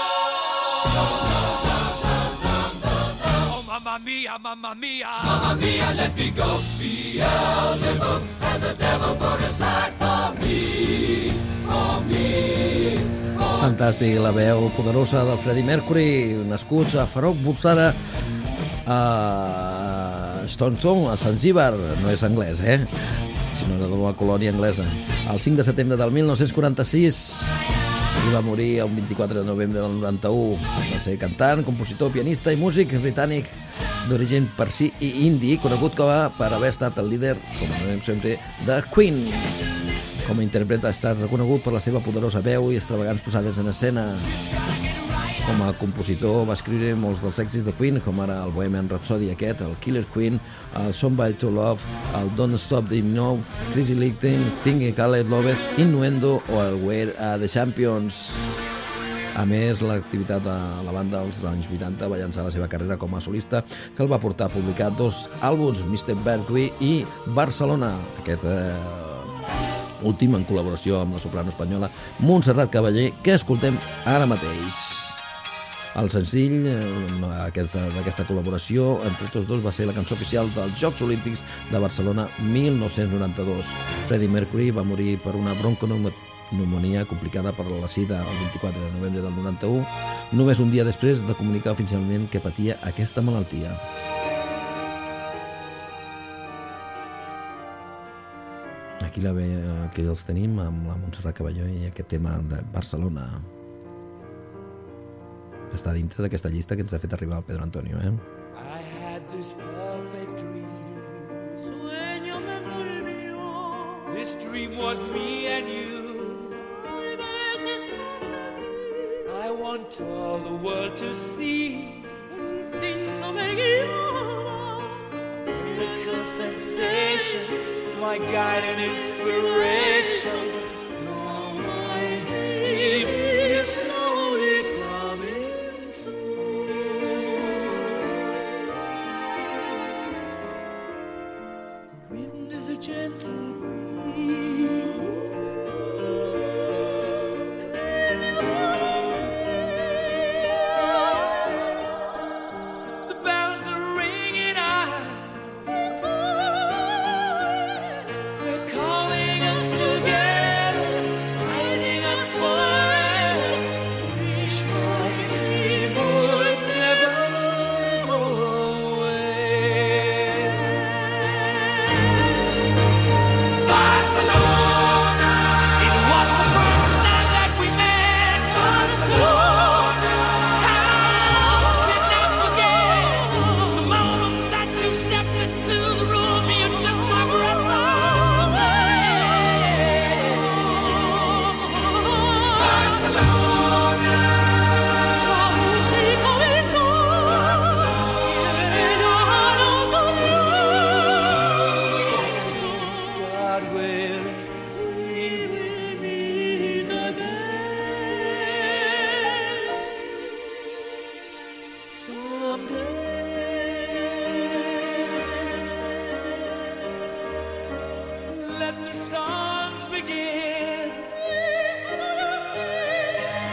Oh, mamma mia, mamma mia, mamma mia, let me go. Beelzebub has a devil put aside for me, for me. Fantàstic, la veu poderosa del Freddie Mercury, nascuts a Farouk Bursara, a Staunton, a Zanzíbar, no és anglès, eh? Sinó de la colònia anglesa. El cinc de setembre del mil nou-cents quaranta-sis i va morir el vint-i-quatre de novembre del noranta-u. Va ser cantant, compositor, pianista i músic britànic d'origen persí i indi, conegut com a per haver estat el líder, com anem sempre, de Queen. Com a intèrpret ha estat reconegut per la seva poderosa veu i extravagants posades en escena. Com a compositor va escriure molts dels èxits de Queen, com ara el Bohemian Rhapsody aquest, el Killer Queen, el Somebody to Love, el Don't Stop the Know, Crazy Little Thing, Called Loved, Innuendo o el Where Are the Champions. A més, l'activitat de la banda als anys vuitanta va llançar la seva carrera com a solista, que el va portar a publicar dos àlbums, mister Berkeley i Barcelona. Aquest eh, últim en col·laboració amb la soprano espanyola Montserrat Caballé, que escoltem ara mateix. El senzill d'aquesta col·laboració entre tots dos va ser la cançó oficial dels Jocs Olímpics de Barcelona mil nou-cents noranta-dos. Freddie Mercury va morir per una bronconeumonia complicada per la sida el vint-i-quatre de novembre del noranta-u, només un dia després de comunicar oficialment que patia aquesta malaltia. Aquí, la ve, aquí els tenim amb la Montserrat Caballé i aquest tema de Barcelona. Està dintre d'aquesta llista que ens ha fet arribar el Pedro Antonio, eh? I had this perfect dream. Sueño me volvió. This dream was me and you. Hay veces no sé. I want all the world to see. El instinto me guiaba. Miracle sensation, my guide and inspiration. Now my dream is slowly coming true. Wind is a gentle breeze. The bells are ringing out. They're calling us together, guiding us forever. Wish my dream would never go away. Barcelona, it was the first time that we met. Barcelona, how can I forget the moment that you stepped into the room? You took my breath away. Barcelona, Música del God willing, we will meet again someday. Let the songs begin.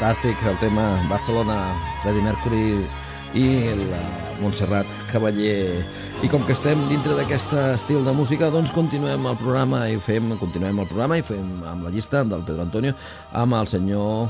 Fantàstic, el tema Barcelona, Freddie Mercury i la Montserrat Caballé. I com que estem dintre d'aquest estil de música, doncs continuem el programa i fem, continuem el programa i fem amb la llista del Pedro Antonio amb el senyor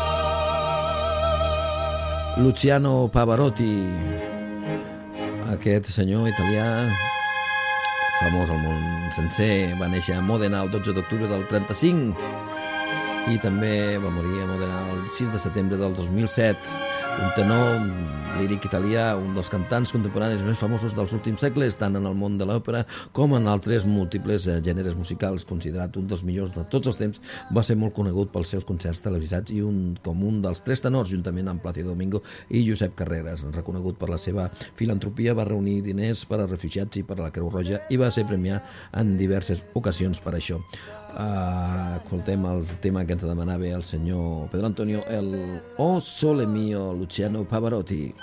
Luciano Pavarotti. Aquest senyor italià famós al món sencer, va néixer a Modena el dotze d'octubre del trenta-cinc i també va morir a Modena el sis de setembre del dos mil set. Un tenor líric italià, un dels cantants contemporanis més famosos dels últims segles, tant en el món de l'òpera com en altres múltiples gèneres musicals. Considerat un dels millors de tots els temps, va ser molt conegut pels seus concerts televisats i un, com un dels tres tenors, juntament amb Plácido Domingo i Josep Carreras. Reconegut per la seva filantropia, va reunir diners per a refugiats i per a la Creu Roja i va ser premiat en diverses ocasions per això. Uh, escoltem el tema que ens demanava el senyor Pedro Antonio, el O Sole Mio, Luciano Pavarotti.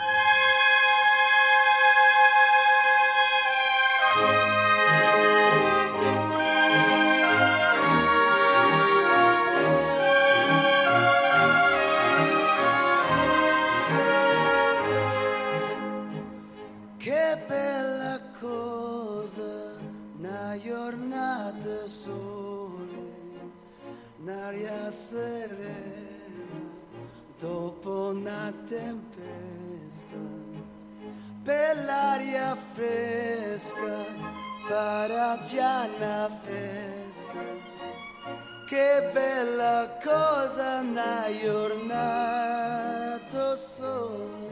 Che bella cosa, una giornata sole, un'aria serena, dopo una tempesta, per l'aria fresca, para già una festa. Che bella cosa, una giornata sole.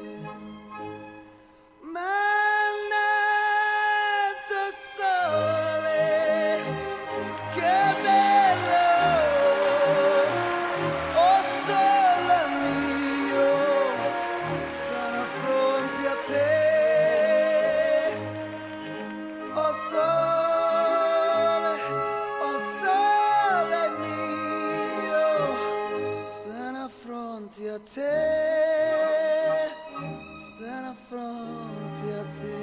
Mannato sole, che bello, oh sole mio, sono fronte a te, oh sole, oh sole mio, sono fronte a te, sono fronte a te.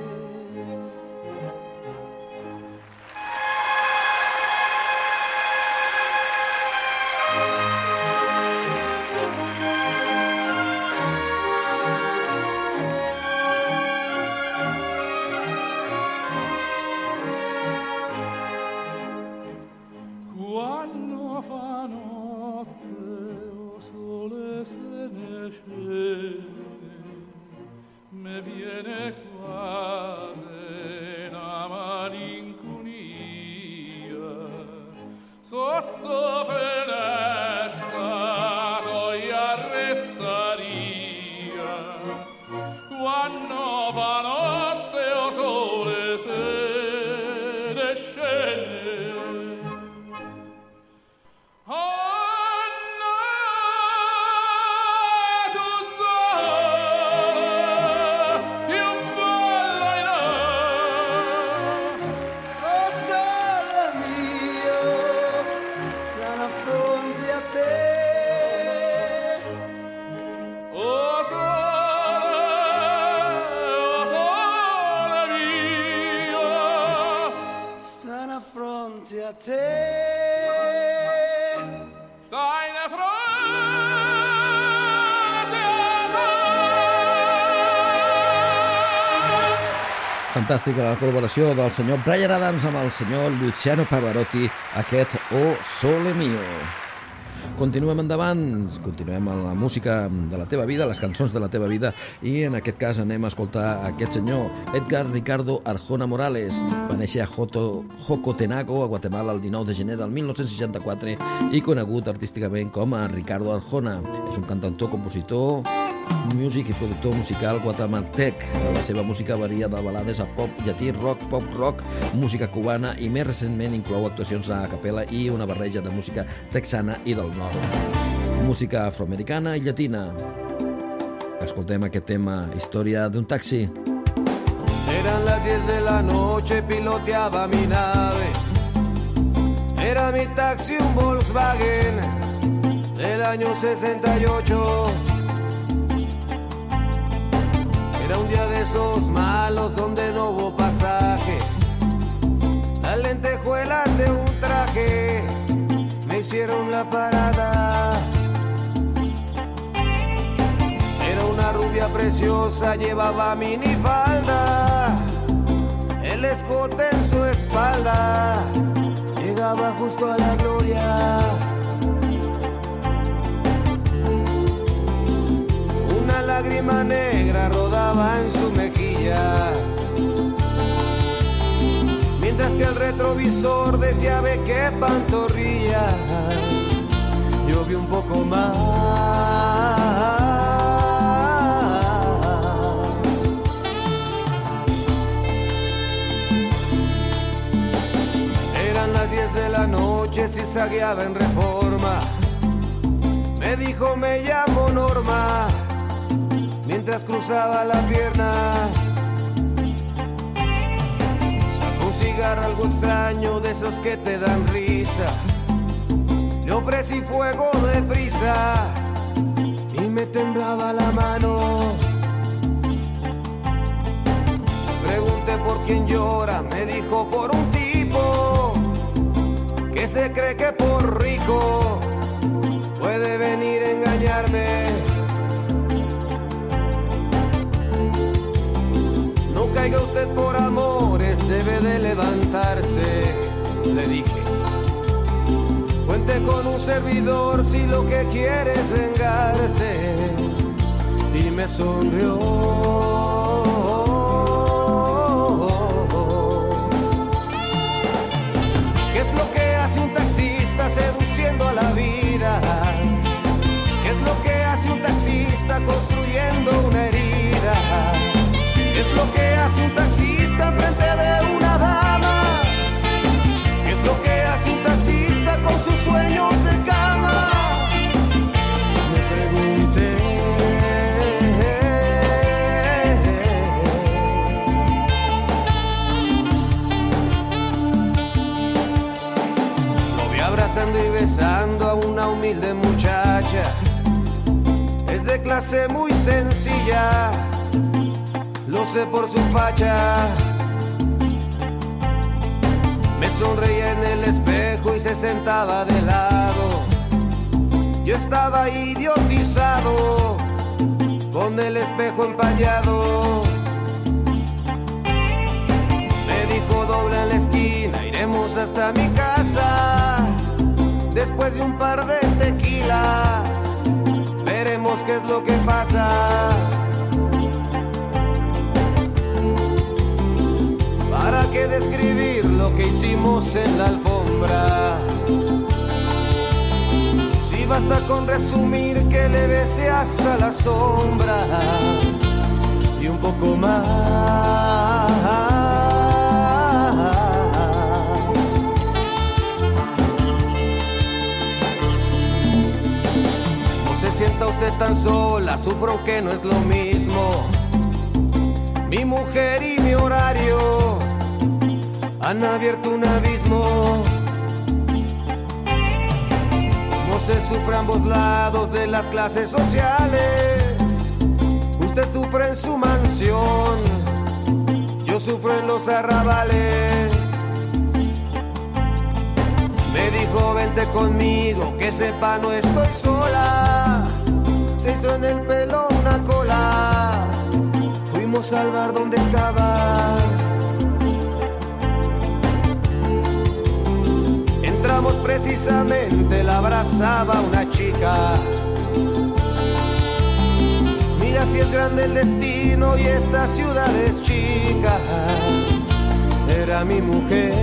Quando fa notte, o sole se ne scende, me viene quasi una malinconia sotto finestra toia restaria. Quando fa notte o sole se ne scende, a te. Stai in Fantàstica la col·laboració del senyor Bryan Adams amb el senyor Luciano Pavarotti, aquest O Sole Mio. Continuem endavant, continuem amb la música de la teva vida, les cançons de la teva vida, i en aquest cas anem a escoltar aquest senyor, Edgar Ricardo Arjona Morales. Va néixer a Joto, Jocotenango, a Guatemala, el dinou de gener del mil nou-cents seixanta-quatre i conegut artísticament com a Ricardo Arjona. És un cantautor, compositor, músic i productor musical guatemaltec. La seva música varia de balades a pop llatí, rock, pop rock, música cubana i més recentment inclou actuacions a capella i una barreja de música texana i del nord. Música afroamericana i llatina. Escoltem aquest tema, Història d'un taxi. Eran las diez de la noche, piloteaba mi nave. Era mi taxi, un Volkswagen del año sesenta y ocho. Era un día de esos malos donde no hubo pasaje. Las lentejuelas de un traje me hicieron la parada. rubia preciosa llevaba minifalda, el escote en su espalda llegaba justo a la gloria. Una lágrima negra rodaba en su mejilla, mientras que el retrovisor decía ve qué pantorrillas. Yo vi un poco más. Eran las diez de la noche, si zagueaba en Reforma. Me dijo me llamo Norma, mientras cruzaba la pierna. Sacó un cigarro algo extraño, de esos que te dan risa. Le ofrecí fuego deprisa y me temblaba la mano. Pregunté por quién llora, me dijo por un tipo que se cree que por rico puede venir a engañarme. No caiga usted por amores, debe de levantarse, le dije. Cuente con un servidor si lo que quiere es vengarse. Y me sonrió. ¿Qué es lo que hace un taxista seduciendo a la vida? ¿Qué es lo que hace un taxista construyendo una herida? ¿Qué es lo que hace un taxista enfrente de una dama? ¿Qué es lo que hace un taxista con sus sueños de cama? Me pregunté. Lo vi abrazando y besando a una humilde muchacha. Es de clase muy sencilla, lo sé por su facha. Me sonreía en el espejo y se sentaba de lado. Yo estaba idiotizado, con el espejo empañado. Me dijo dobla en la esquina, iremos hasta mi casa. Después de un par de tequilas, veremos qué es lo que pasa. ¿Para qué describir lo que hicimos en la alfombra? Si basta con resumir que le besé hasta la sombra y un poco más. No se sienta usted tan sola, sufro que no es lo mismo. Mi mujer y mi horario han abierto un abismo. Como se sufre a ambos lados de las clases sociales. Usted sufre en su mansión, yo sufro en los arrabales. Me dijo vente conmigo, que sepa no estoy sola. Se hizo en el pelo una cola, fuimos al bar donde estaba. Entramos precisamente, la abrazaba una chica. Mira si es grande el destino y esta ciudad es chica. Era mi mujer.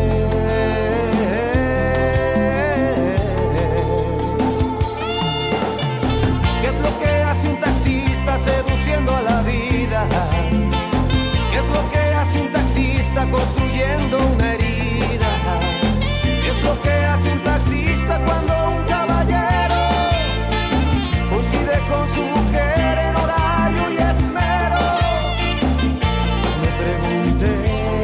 ¿Qué es lo que hace un taxista seduciendo a la vida? ¿Qué es lo que hace un taxista construyendo una herida? ¿Qué es lo que hace un taxista cuando un caballero coincide con su mujer en horario y esmero? Me pregunté.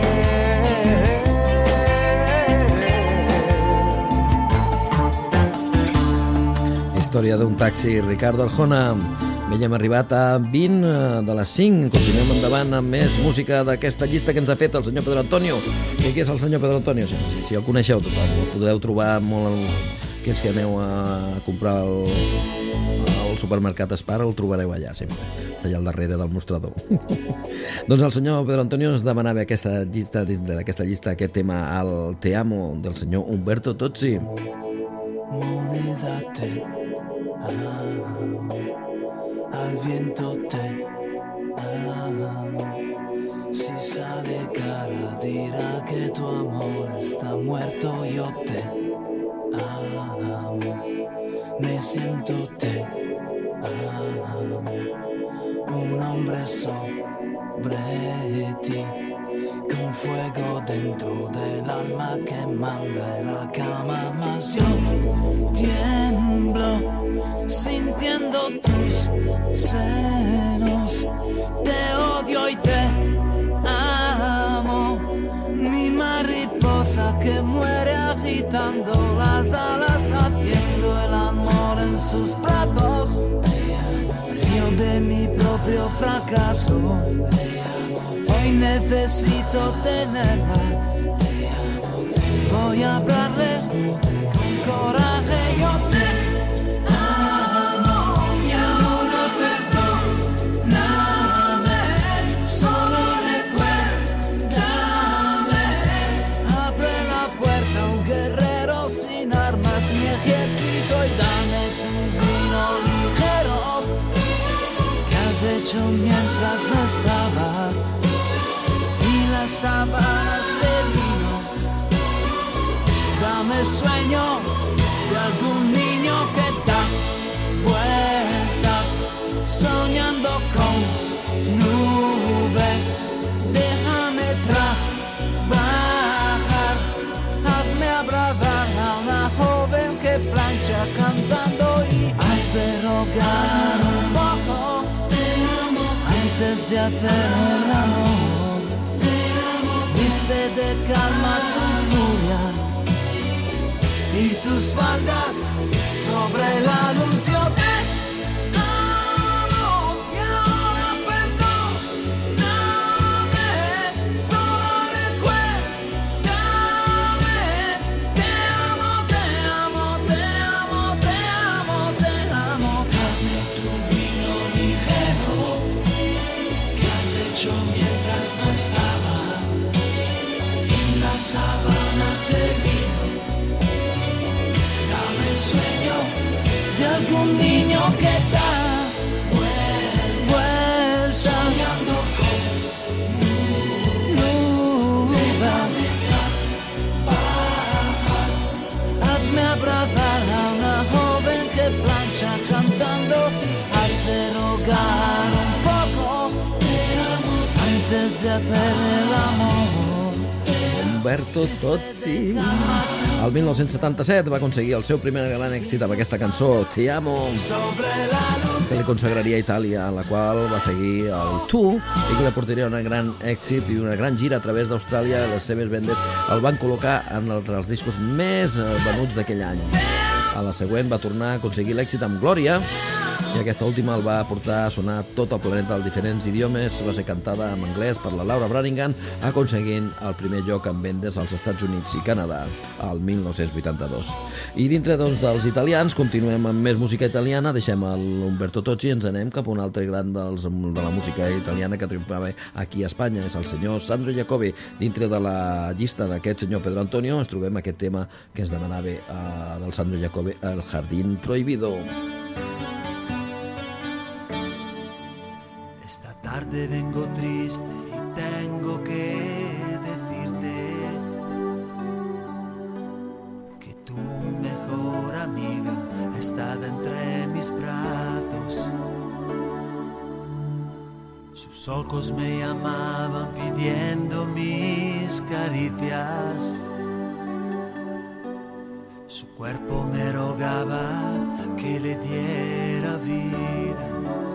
Història d'un taxi, Ricardo Arjona. Bé, ja hem arribat a vint de les cinc. Continuem endavant amb més música d'aquesta llista que ens ha fet el senyor Pedro Antonio. I qui és el senyor Pedro Antonio? Sí, sí, sí, el coneixeu tothom. El podeu trobar molt aquells que aneu a comprar el, el al supermercat Espar el trobareu allà, sempre, allà al darrere del mostrador. Doncs el senyor Pedro Antonio ens demanava aquesta llista, dintre d'aquesta llista, aquest tema, el Te amo, del senyor Umberto Tozzi. Moneda te amo, al viento te amo. Si sale cara dirá que tu amor está muerto, yo te amo. Me siento te amo, un hombre sobre ti, con fuego dentro del alma que manda en la cama, mas yo tiemblo sintiendo tus senos, te odio y te amo, mi mariposa que muere agitando las alas, haciendo el amor en sus brazos. Río de mi propio fracaso, hoy necesito tenerla. Voy a hablarle con coraje, yo te amo y ahora perdóname, solo recuérdame. Abre la puerta a un guerrero sin armas ni ejército y dame tu vino ligero que has hecho mientras no estaba, y las sábanas de lino. Dame sueño de algún niño que da vueltas soñando con nubes. Déjame trabajar, hazme abrazar a una joven que plancha cantando y hazme rogar un poco antes de hacer el amor. Viste de calma tu furia y tus faldas sobre la luz. Yo te amo y ahora perdóname, solo recuérdame. Te amo, te amo, te amo, te amo, te amo. Dame tu vino ligero que has hecho mientras no estaba, y las sábanas de vino. Dame sueño de algún niño que da vueltas soñando con nubes. Hazme abrazar a una joven que plancha cantando, hazme rogar un poco antes de hacer el amor. Umberto Tozzi. El mil nou-cents setanta-set va aconseguir el seu primer gran èxit amb aquesta cançó, Te amo, que li consagraria a Itàlia, en la qual va seguir el Tu i que li portaria un gran èxit i una gran gira a través d'Austràlia. Les seves vendes el van col·locar en els, els discos més venuts d'aquell any. A la següent va tornar a aconseguir l'èxit amb Glòria, i aquesta última el va portar a sonar tot el planeta en diferents idiomes. Va ser cantada en anglès per la Laura Branigan, aconseguint el primer lloc en vendes als Estats Units i Canadà al mil nou-cents vuitanta-dos. I dintre doncs, dels italians, continuem amb més música italiana, deixem l'Umberto Tozzi i ens anem cap a un altre gran dels, de la música italiana que triomfava aquí a Espanya, és el senyor Sandro Jacobi. Dintre de la llista d'aquest senyor Pedro Antonio ens trobem aquest tema que ens demanava eh, del Sandro Jacobi, El Jardín Prohibido. Esta tarde vengo triste y tengo que decirte que tu mejor amiga está entre mis brazos. Sus ojos me llamaban pidiendo mis caricias. Su cuerpo me rogaba que le diera vida.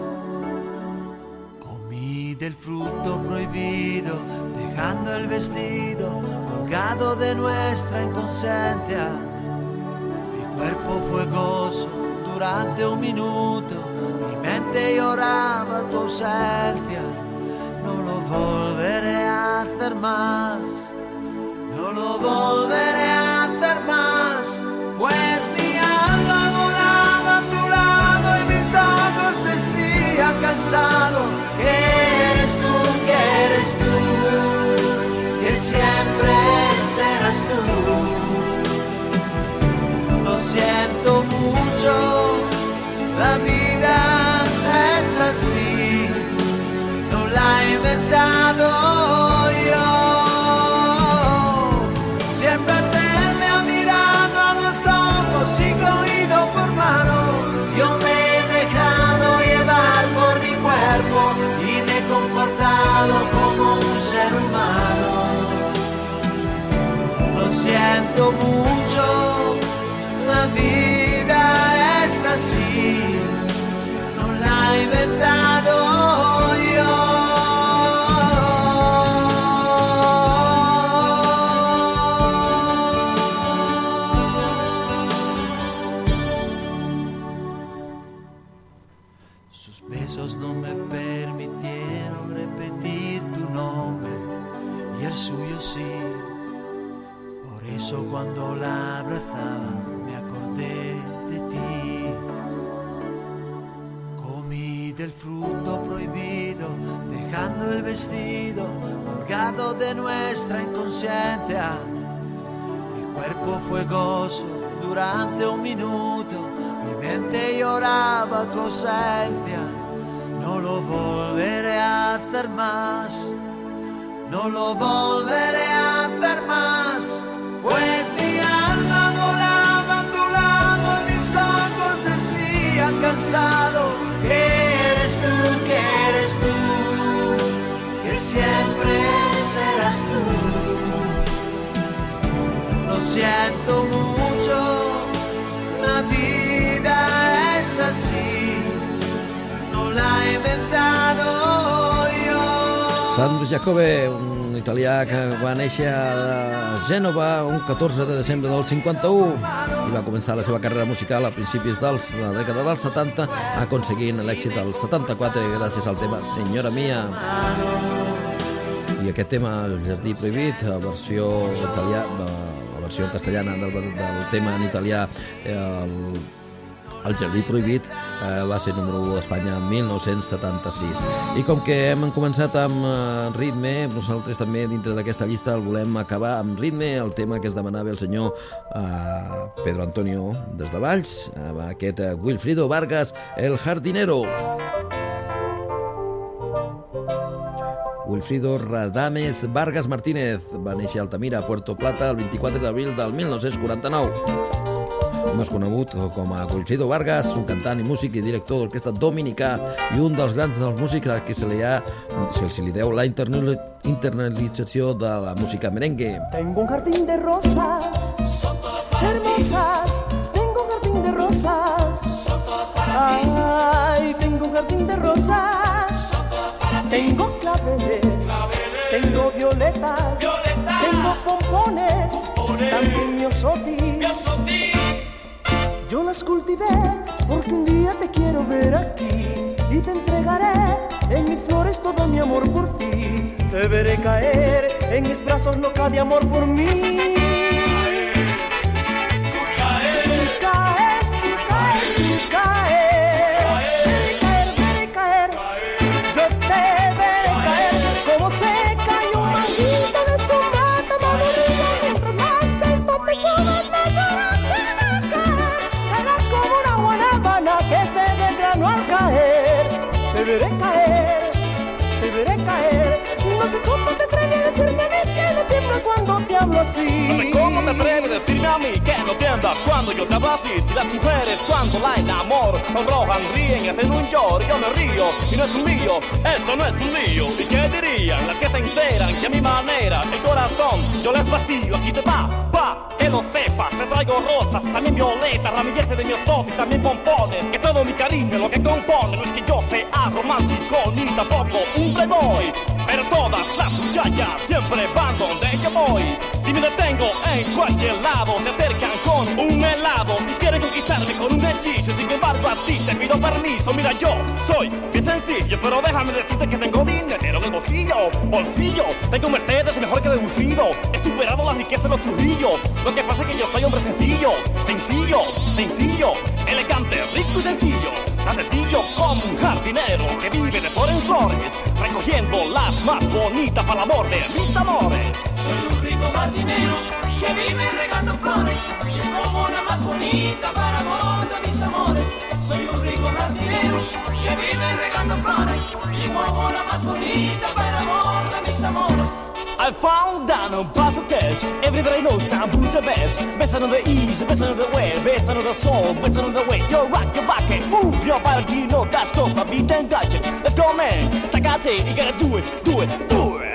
Comí del fruto prohibido, dejando el vestido colgado de nuestra inconsciencia. Mi cuerpo fue gozo durante un minuto, mi mente lloraba tu ausencia. No lo volveré a hacer más, no lo volveré a hacer más, pues mi alma volaba a tu lado y mis ojos pasado, que eres tú, que eres tú, que siempre serás tú. Lo siento mucho, la vida es así, no la he inventado yo. Siempre te ha mirado a los ojos y cogido por mano. Yo me he dejado llevar por mi cuerpo y me he comportado como un ser humano. Lo siento mucho, la vida es así, no la he inventado yo. Sus besos no me permitieron repetir tu nombre y el suyo sí. Por eso cuando la abrazaba me acordé de ti. Comí del fruto prohibido, dejando el vestido colgado de nuestra inconsciencia. Mi cuerpo fue gozo durante un minuto, mi mente lloraba tu ausencia. No lo volveré a hacer más, no lo volveré a hacer más, pues mi alma volaba a tu lado y mis ojos decían cansado que eres tú, que eres tú, que siempre serás tú. Lo siento mucho, la vida es así, no la he inventado yo. Sandro Giacobbe, un italià que va néixer a Gènova un catorze de desembre del cinquanta-u i va començar la seva carrera musical a principis de la dècada dels setanta, aconseguint l'èxit del setanta-quatre gràcies al tema Senyora Mia. I aquest tema, El jardí prohibit, la versió italià, la versió castellana del, del tema en italià, el, el jardí prohibit, eh, va ser número u d'Espanya en mil nou-cents setanta-sis. I com que hem començat amb eh, ritme, nosaltres també dintre d'aquesta llista el volem acabar amb ritme, el tema que es demanava el senyor eh, Pedro Antonio des de Valls, eh, aquest eh, Wilfrido Vargas, El jardinero. Wilfrido Radames Vargas Martínez va néixer a Altamira, Puerto Plata, el vint-i-quatre d'abril del mil nou-cents quaranta-nou. Més conegut com a Wilfrido Vargas, un cantant i músic i director d'orquestra dominicà i un dels grans dels músics a qui se li, ha, se li deu la internalització de la música merengue. Tengo un jardín de rosas, son todas hermosas. Tengo un jardín de rosas, son todas para mí. Ay, tengo un jardín de rosas, son todas para mí. Tengo claveles, claveles. Tengo violetas, violetas. Tengo pompones, pompones. También miosotis. Miosotis. Yo las cultivé porque un día te quiero ver aquí y te entregaré en mis flores todo mi amor por ti. Te veré caer en mis brazos loca de amor por mí. Tú caes, tú caes, tú caes, tú caes. Veré caer, veré caer. Yo te veré caer como se cae un manguito de su mata madurita. Mientras más el bote sube, más que se desgranó al caer. Te veré caer, te veré caer. No sé cómo te atreves a decirme a mí que no tiembla cuando te hablo así. No sé cómo te atreves a decirme a mí que no tiemblas cuando yo te hablo así. Si las mujeres cuando la enamoro sonrojan, ríen y hacen un lloro, yo me río y no es un lío, esto no es un lío. ¿Y qué dirían las que se enteran que a mi manera el corazón yo les vacío? Aquí te va, va, que lo sepas. Te traigo rosas, también violetas, ramilletes de miosotis, también pompones. Que todo mi cariño lo que compone. No es que yo sea romántico ni tampoco un playboy, pero todas las muchachas siempre van donde yo voy. Si me detengo en cualquier lado, se acercan con un helado y quieren conquistarme con un hechizo. Sin embargo a ti te pido permiso. piso. Mira, yo soy bien sencillo, pero déjame decirte que tengo dinero en el bolsillo, bolsillo. Tengo un Mercedes mejor que deducido. He superado la riqueza de los churrillos. Lo que pasa es que yo soy hombre sencillo, sencillo, sencillo, elegante, rico y sencillo. Tan sencillo como un jardinero que vive de flor en flores, recogiendo las más bonitas para el amor de mis amores. Soy un rico jardinero que vive regando flores y es como la más bonita para amor de mis amores. Soy un rico jardinero que vive regando flores y es como la más bonita para amor de mis amores. I found down on Paso Cash. Everybody knows now who's the best. Best on the east, best on the west, best on the soul, best on the way. Yo, rock your body, move your body, you know that's dope. I beat and touch it. Let's go, man. Sacate, you gotta do it, do it, do it.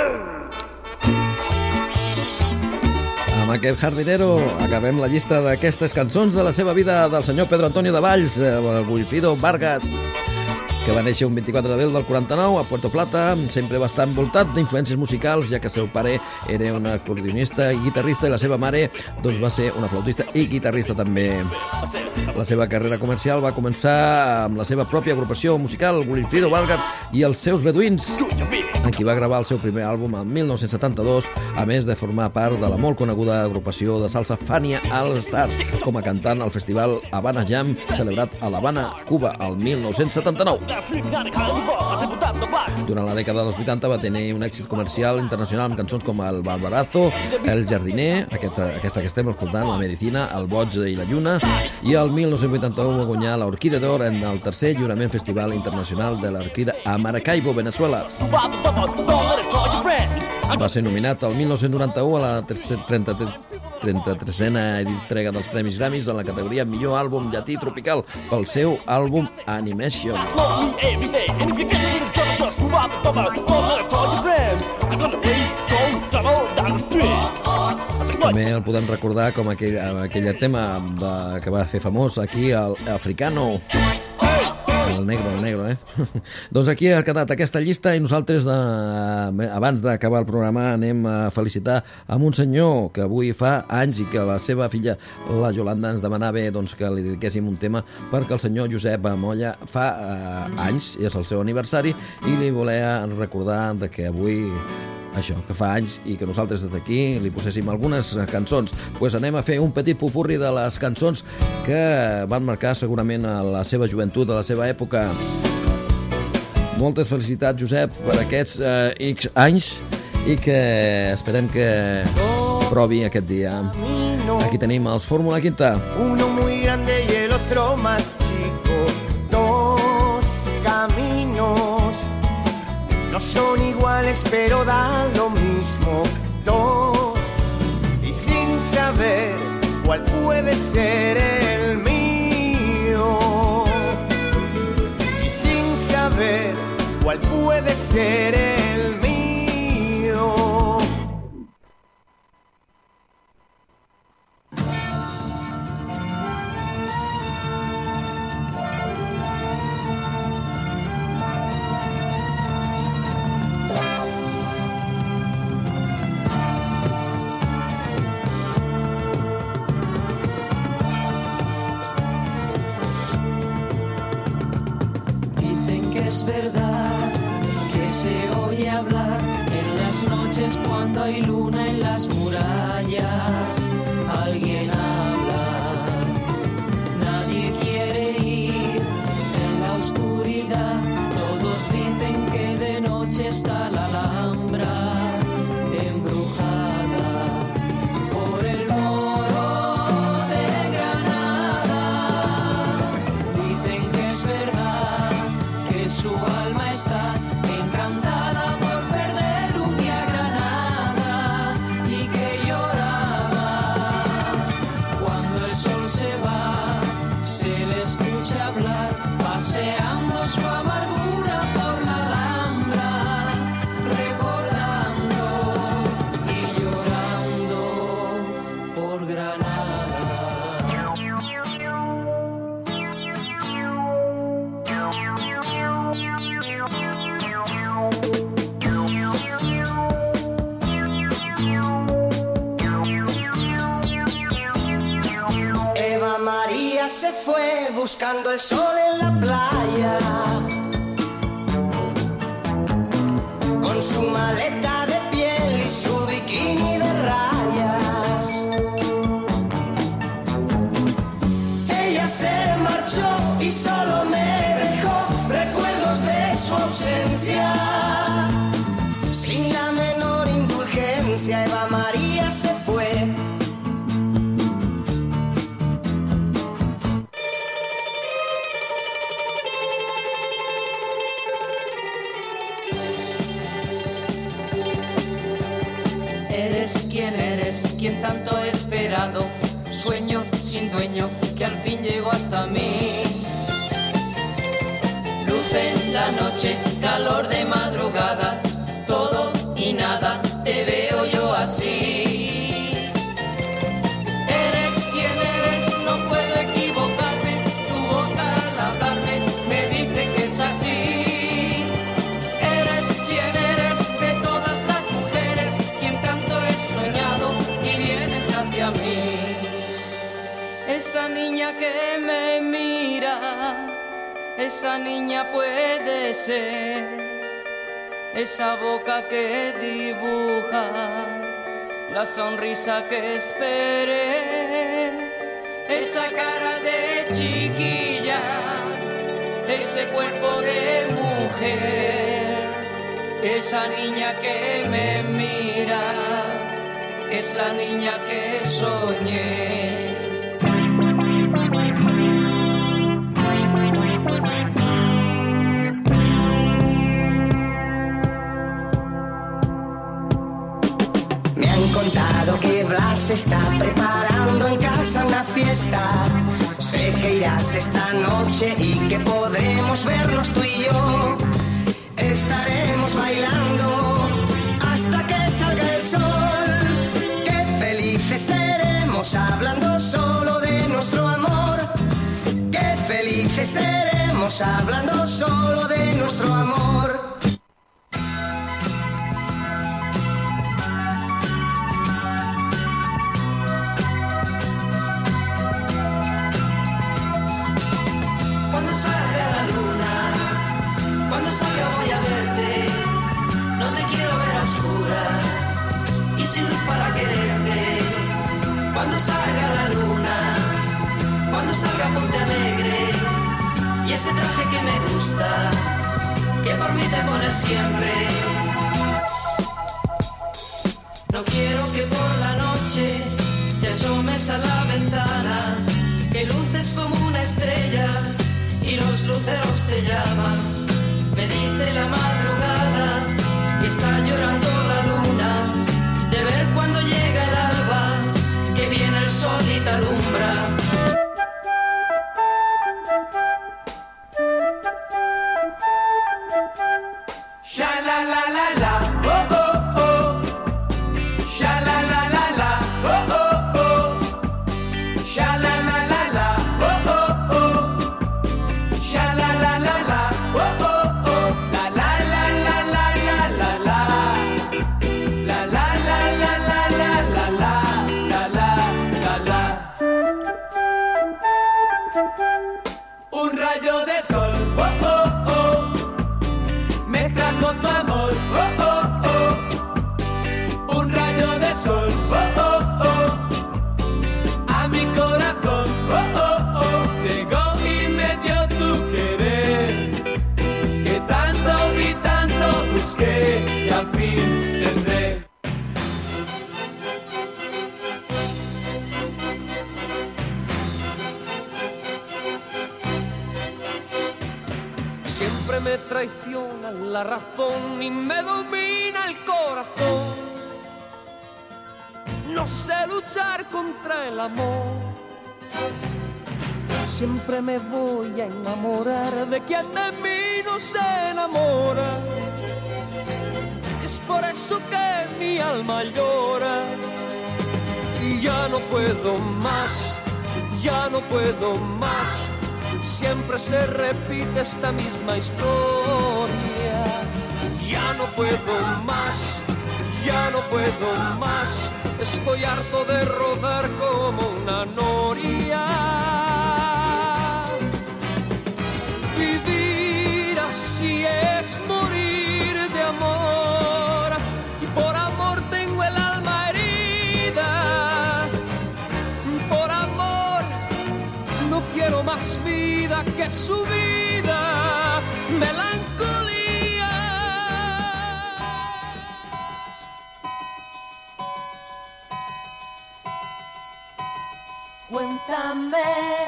Amb aquest jardinero acabem la llista d'aquestes cançons de la seva vida del senyor Pedro Antonio de Valls, el Wilfrido Vargas, que va néixer un vint-i-quatre d'abril del quaranta-nou a Puerto Plata. Sempre va estar envoltat d'influències musicals, ja que el seu pare era un acordionista i guitarrista i la seva mare doncs, va ser una flautista i guitarrista també. La seva carrera comercial va començar amb la seva pròpia agrupació musical, Wilfrido Vargas i els seus Beduïns, en qui va gravar el seu primer àlbum el mil nou-cents setanta-dos, a més de formar part de la molt coneguda agrupació de salsa Fania All Stars, com a cantant al festival Havana Jam, celebrat a l'Havana, Cuba, el mil nou-cents setanta-nou. Durant la dècada dels vuitanta va tenir un èxit comercial internacional amb cançons com El Barbarazo, El Jardiner, aquesta, aquesta que estem escoltant, La Medicina, El Boig i la Lluna, i el mil nou-cents vuitanta-u va guanyar l'Orquídea d'Or en el tercer lliurament Festival Internacional de l'Orquídea a Maracaibo, Venezuela. Va ser nominat el mil nou-cents noranta-u a la trenta-tresena entrega dels Premis Grammys en la categoria Millor Àlbum Llatí Tropical pel seu àlbum Animation. També el podem recordar com aquell, aquell tema de, que va fer famós aquí, el Africano. El negro, el negro, eh? Doncs aquí ha quedat aquesta llista i nosaltres, eh, abans d'acabar el programa, anem a felicitar amb un senyor que avui fa anys i que la seva filla, la Yolanda, ens demanava doncs, que li dediquéssim un tema perquè el senyor Josep Molla fa eh, anys, i és el seu aniversari, i li volia recordar de que avui... això, que fa anys i que nosaltres des d'aquí li poséssim algunes cançons. Doncs pues anem a fer un petit popurri de les cançons que van marcar segurament a la seva joventut, a la seva època. Moltes felicitats, Josep, per aquests eh, X anys i que esperem que provi aquest dia. Aquí tenim els Fórmula Quinta. Uno muy grande y el otro más chico, dos caminos. No son iguales pero dan lo mismo, dos, y sin saber cuál puede ser el mío, y sin saber cuál puede ser el mío. Es verdad que se oye hablar en las noches cuando hay luna en las murallas. Alguien habla, nadie quiere ir en la oscuridad. Todos dicen que de noche está la Alhambra embrujada por el moro de Granada. Dicen que es verdad que su alma está encantada por perder un día Granada y que lloraba cuando el sol se va. Se le escucha hablar paseando su amargura por la Alhambra buscando el sol en la playa, con su maleta de piel y su bikini de rayas. Ella se marchó y solo me dejó recuerdos de su ausencia. Sin la menor indulgencia, Eva María se fue. Eres quien eres, quien tanto he esperado, sueño sin dueño que al fin llegó hasta mí. Luz en la noche, calor de madrugada, todo y nada, te veo yo así. Eres quien eres, no puedo equivocarme, tu boca al hablarme me dice que es así. Eres quien eres de todas las mujeres, quien tanto he soñado y vienes hacia mí. Esa niña que me mira, esa niña puede ser esa boca que dibuja la sonrisa que esperé, esa cara de chiquilla, ese cuerpo de mujer, esa niña que me mira, es la niña que soñé. Me han contado que Blas está preparando en casa una fiesta. Sé que irás esta noche y que podremos vernos tú y yo. Estaremos bailando hasta que salga el sol. Qué felices seremos hablando solo de nuestro amor. Qué felices seremos hablando solo de nuestro amor. Sin luz para quererte, cuando salga la luna, cuando salga ponte alegre, y ese traje que me gusta, que por mí te pones siempre. No quiero que por la noche te asomes a la ventana, que luces como una estrella y los luceros te llaman. Me dice la madrugada que está llorando la luna, de ver cuando llega el alba, que viene el sol y te alumbra. Sha la la la la, oh oh oh. Sha la la la la, oh oh oh. Sha la la la la, oh oh oh. Sha la la la la, oh oh oh. La la la la la la la la. La la la la la la la la la la la. Un rayo de sol, oh oh oh, me trajo tu amor, oh oh oh. Un rayo de sol, oh oh oh, a mi corazón, oh oh oh. Llegó y me dio tu querer, que tanto y tanto busqué y al fin tendré. Siempre me traiciona la razón y me domina el corazón. No sé luchar contra el amor. Siempre me voy a enamorar de quien de mí no se enamora. Es por eso que mi alma llora. Y ya no puedo más, ya no puedo más. Siempre se repite esta misma historia. Ya no puedo más, ya no puedo más. Estoy harto de rodar como una noria. que es su vida, melancolía. Cuéntame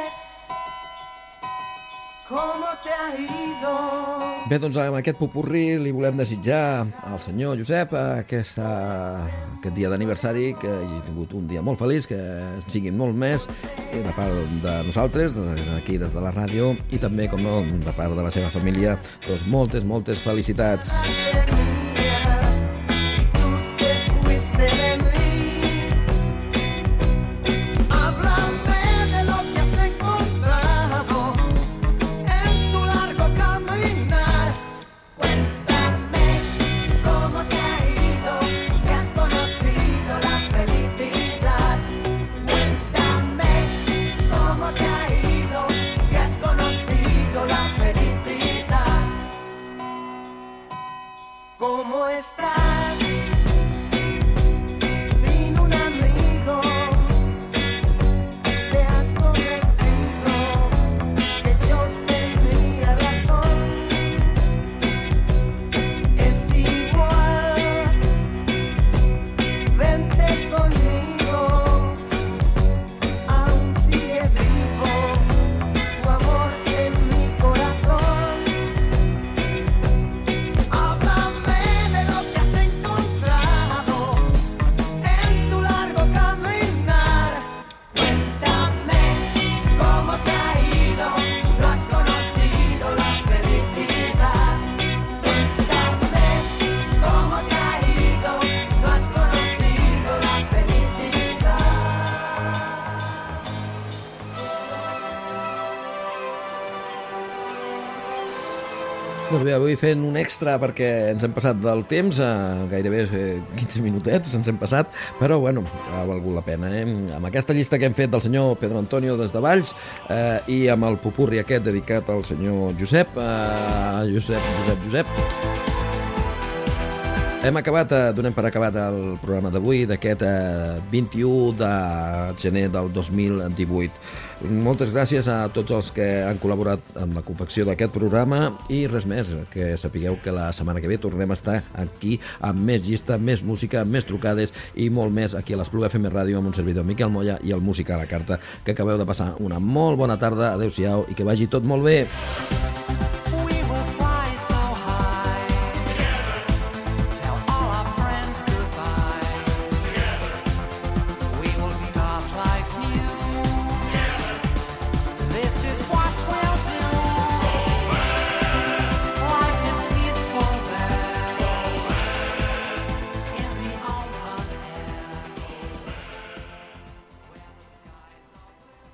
cómo te ha ido. Bé, doncs amb aquest popurrí li volem desitjar al senyor Josep aquesta, aquest dia d'aniversari, que hagi tingut un dia molt feliç, que siguin molt més, i de part de nosaltres, d'aquí des de la ràdio, i també, com no, de part de la seva família, doncs moltes, moltes felicitats. ¿Cómo estás? Sin un amigo, te has convencido que yo tenía razón. Es igual, vente conmigo, aún sigue vivo tu amor en mi corazón. Háblame de lo que has encontrado en tu largo caminar. Cuéntame cómo te ha ido, no has conocido la felicidad. Cuéntame cómo te ha ido, no has conocido la felicidad. Doncs bé, avui fent un extra perquè ens hem passat del temps, eh, gairebé eh, quinze minutets ens hem passat, però bueno, ha valgut la pena, eh? Amb aquesta llista que hem fet del senyor Pedro Antonio des de Valls eh, i amb el popurri aquest dedicat al senyor Josep, eh, Josep, Josep, Josep. Hem acabat, eh, donem per acabat el programa d'avui, d'aquest eh, vint-i-u de gener del dos mil divuit. Moltes gràcies a tots els que han col·laborat amb la confecció d'aquest programa i res més, que sapigueu que la setmana que ve tornem a estar aquí amb més llista, més música, més trucades i molt més aquí a l'Espluga F M Ràdio amb un servidor Miquel Moya i el Música a la Carta. Que acabeu de passar una molt bona tarda, adeu-siau i que vagi tot molt bé.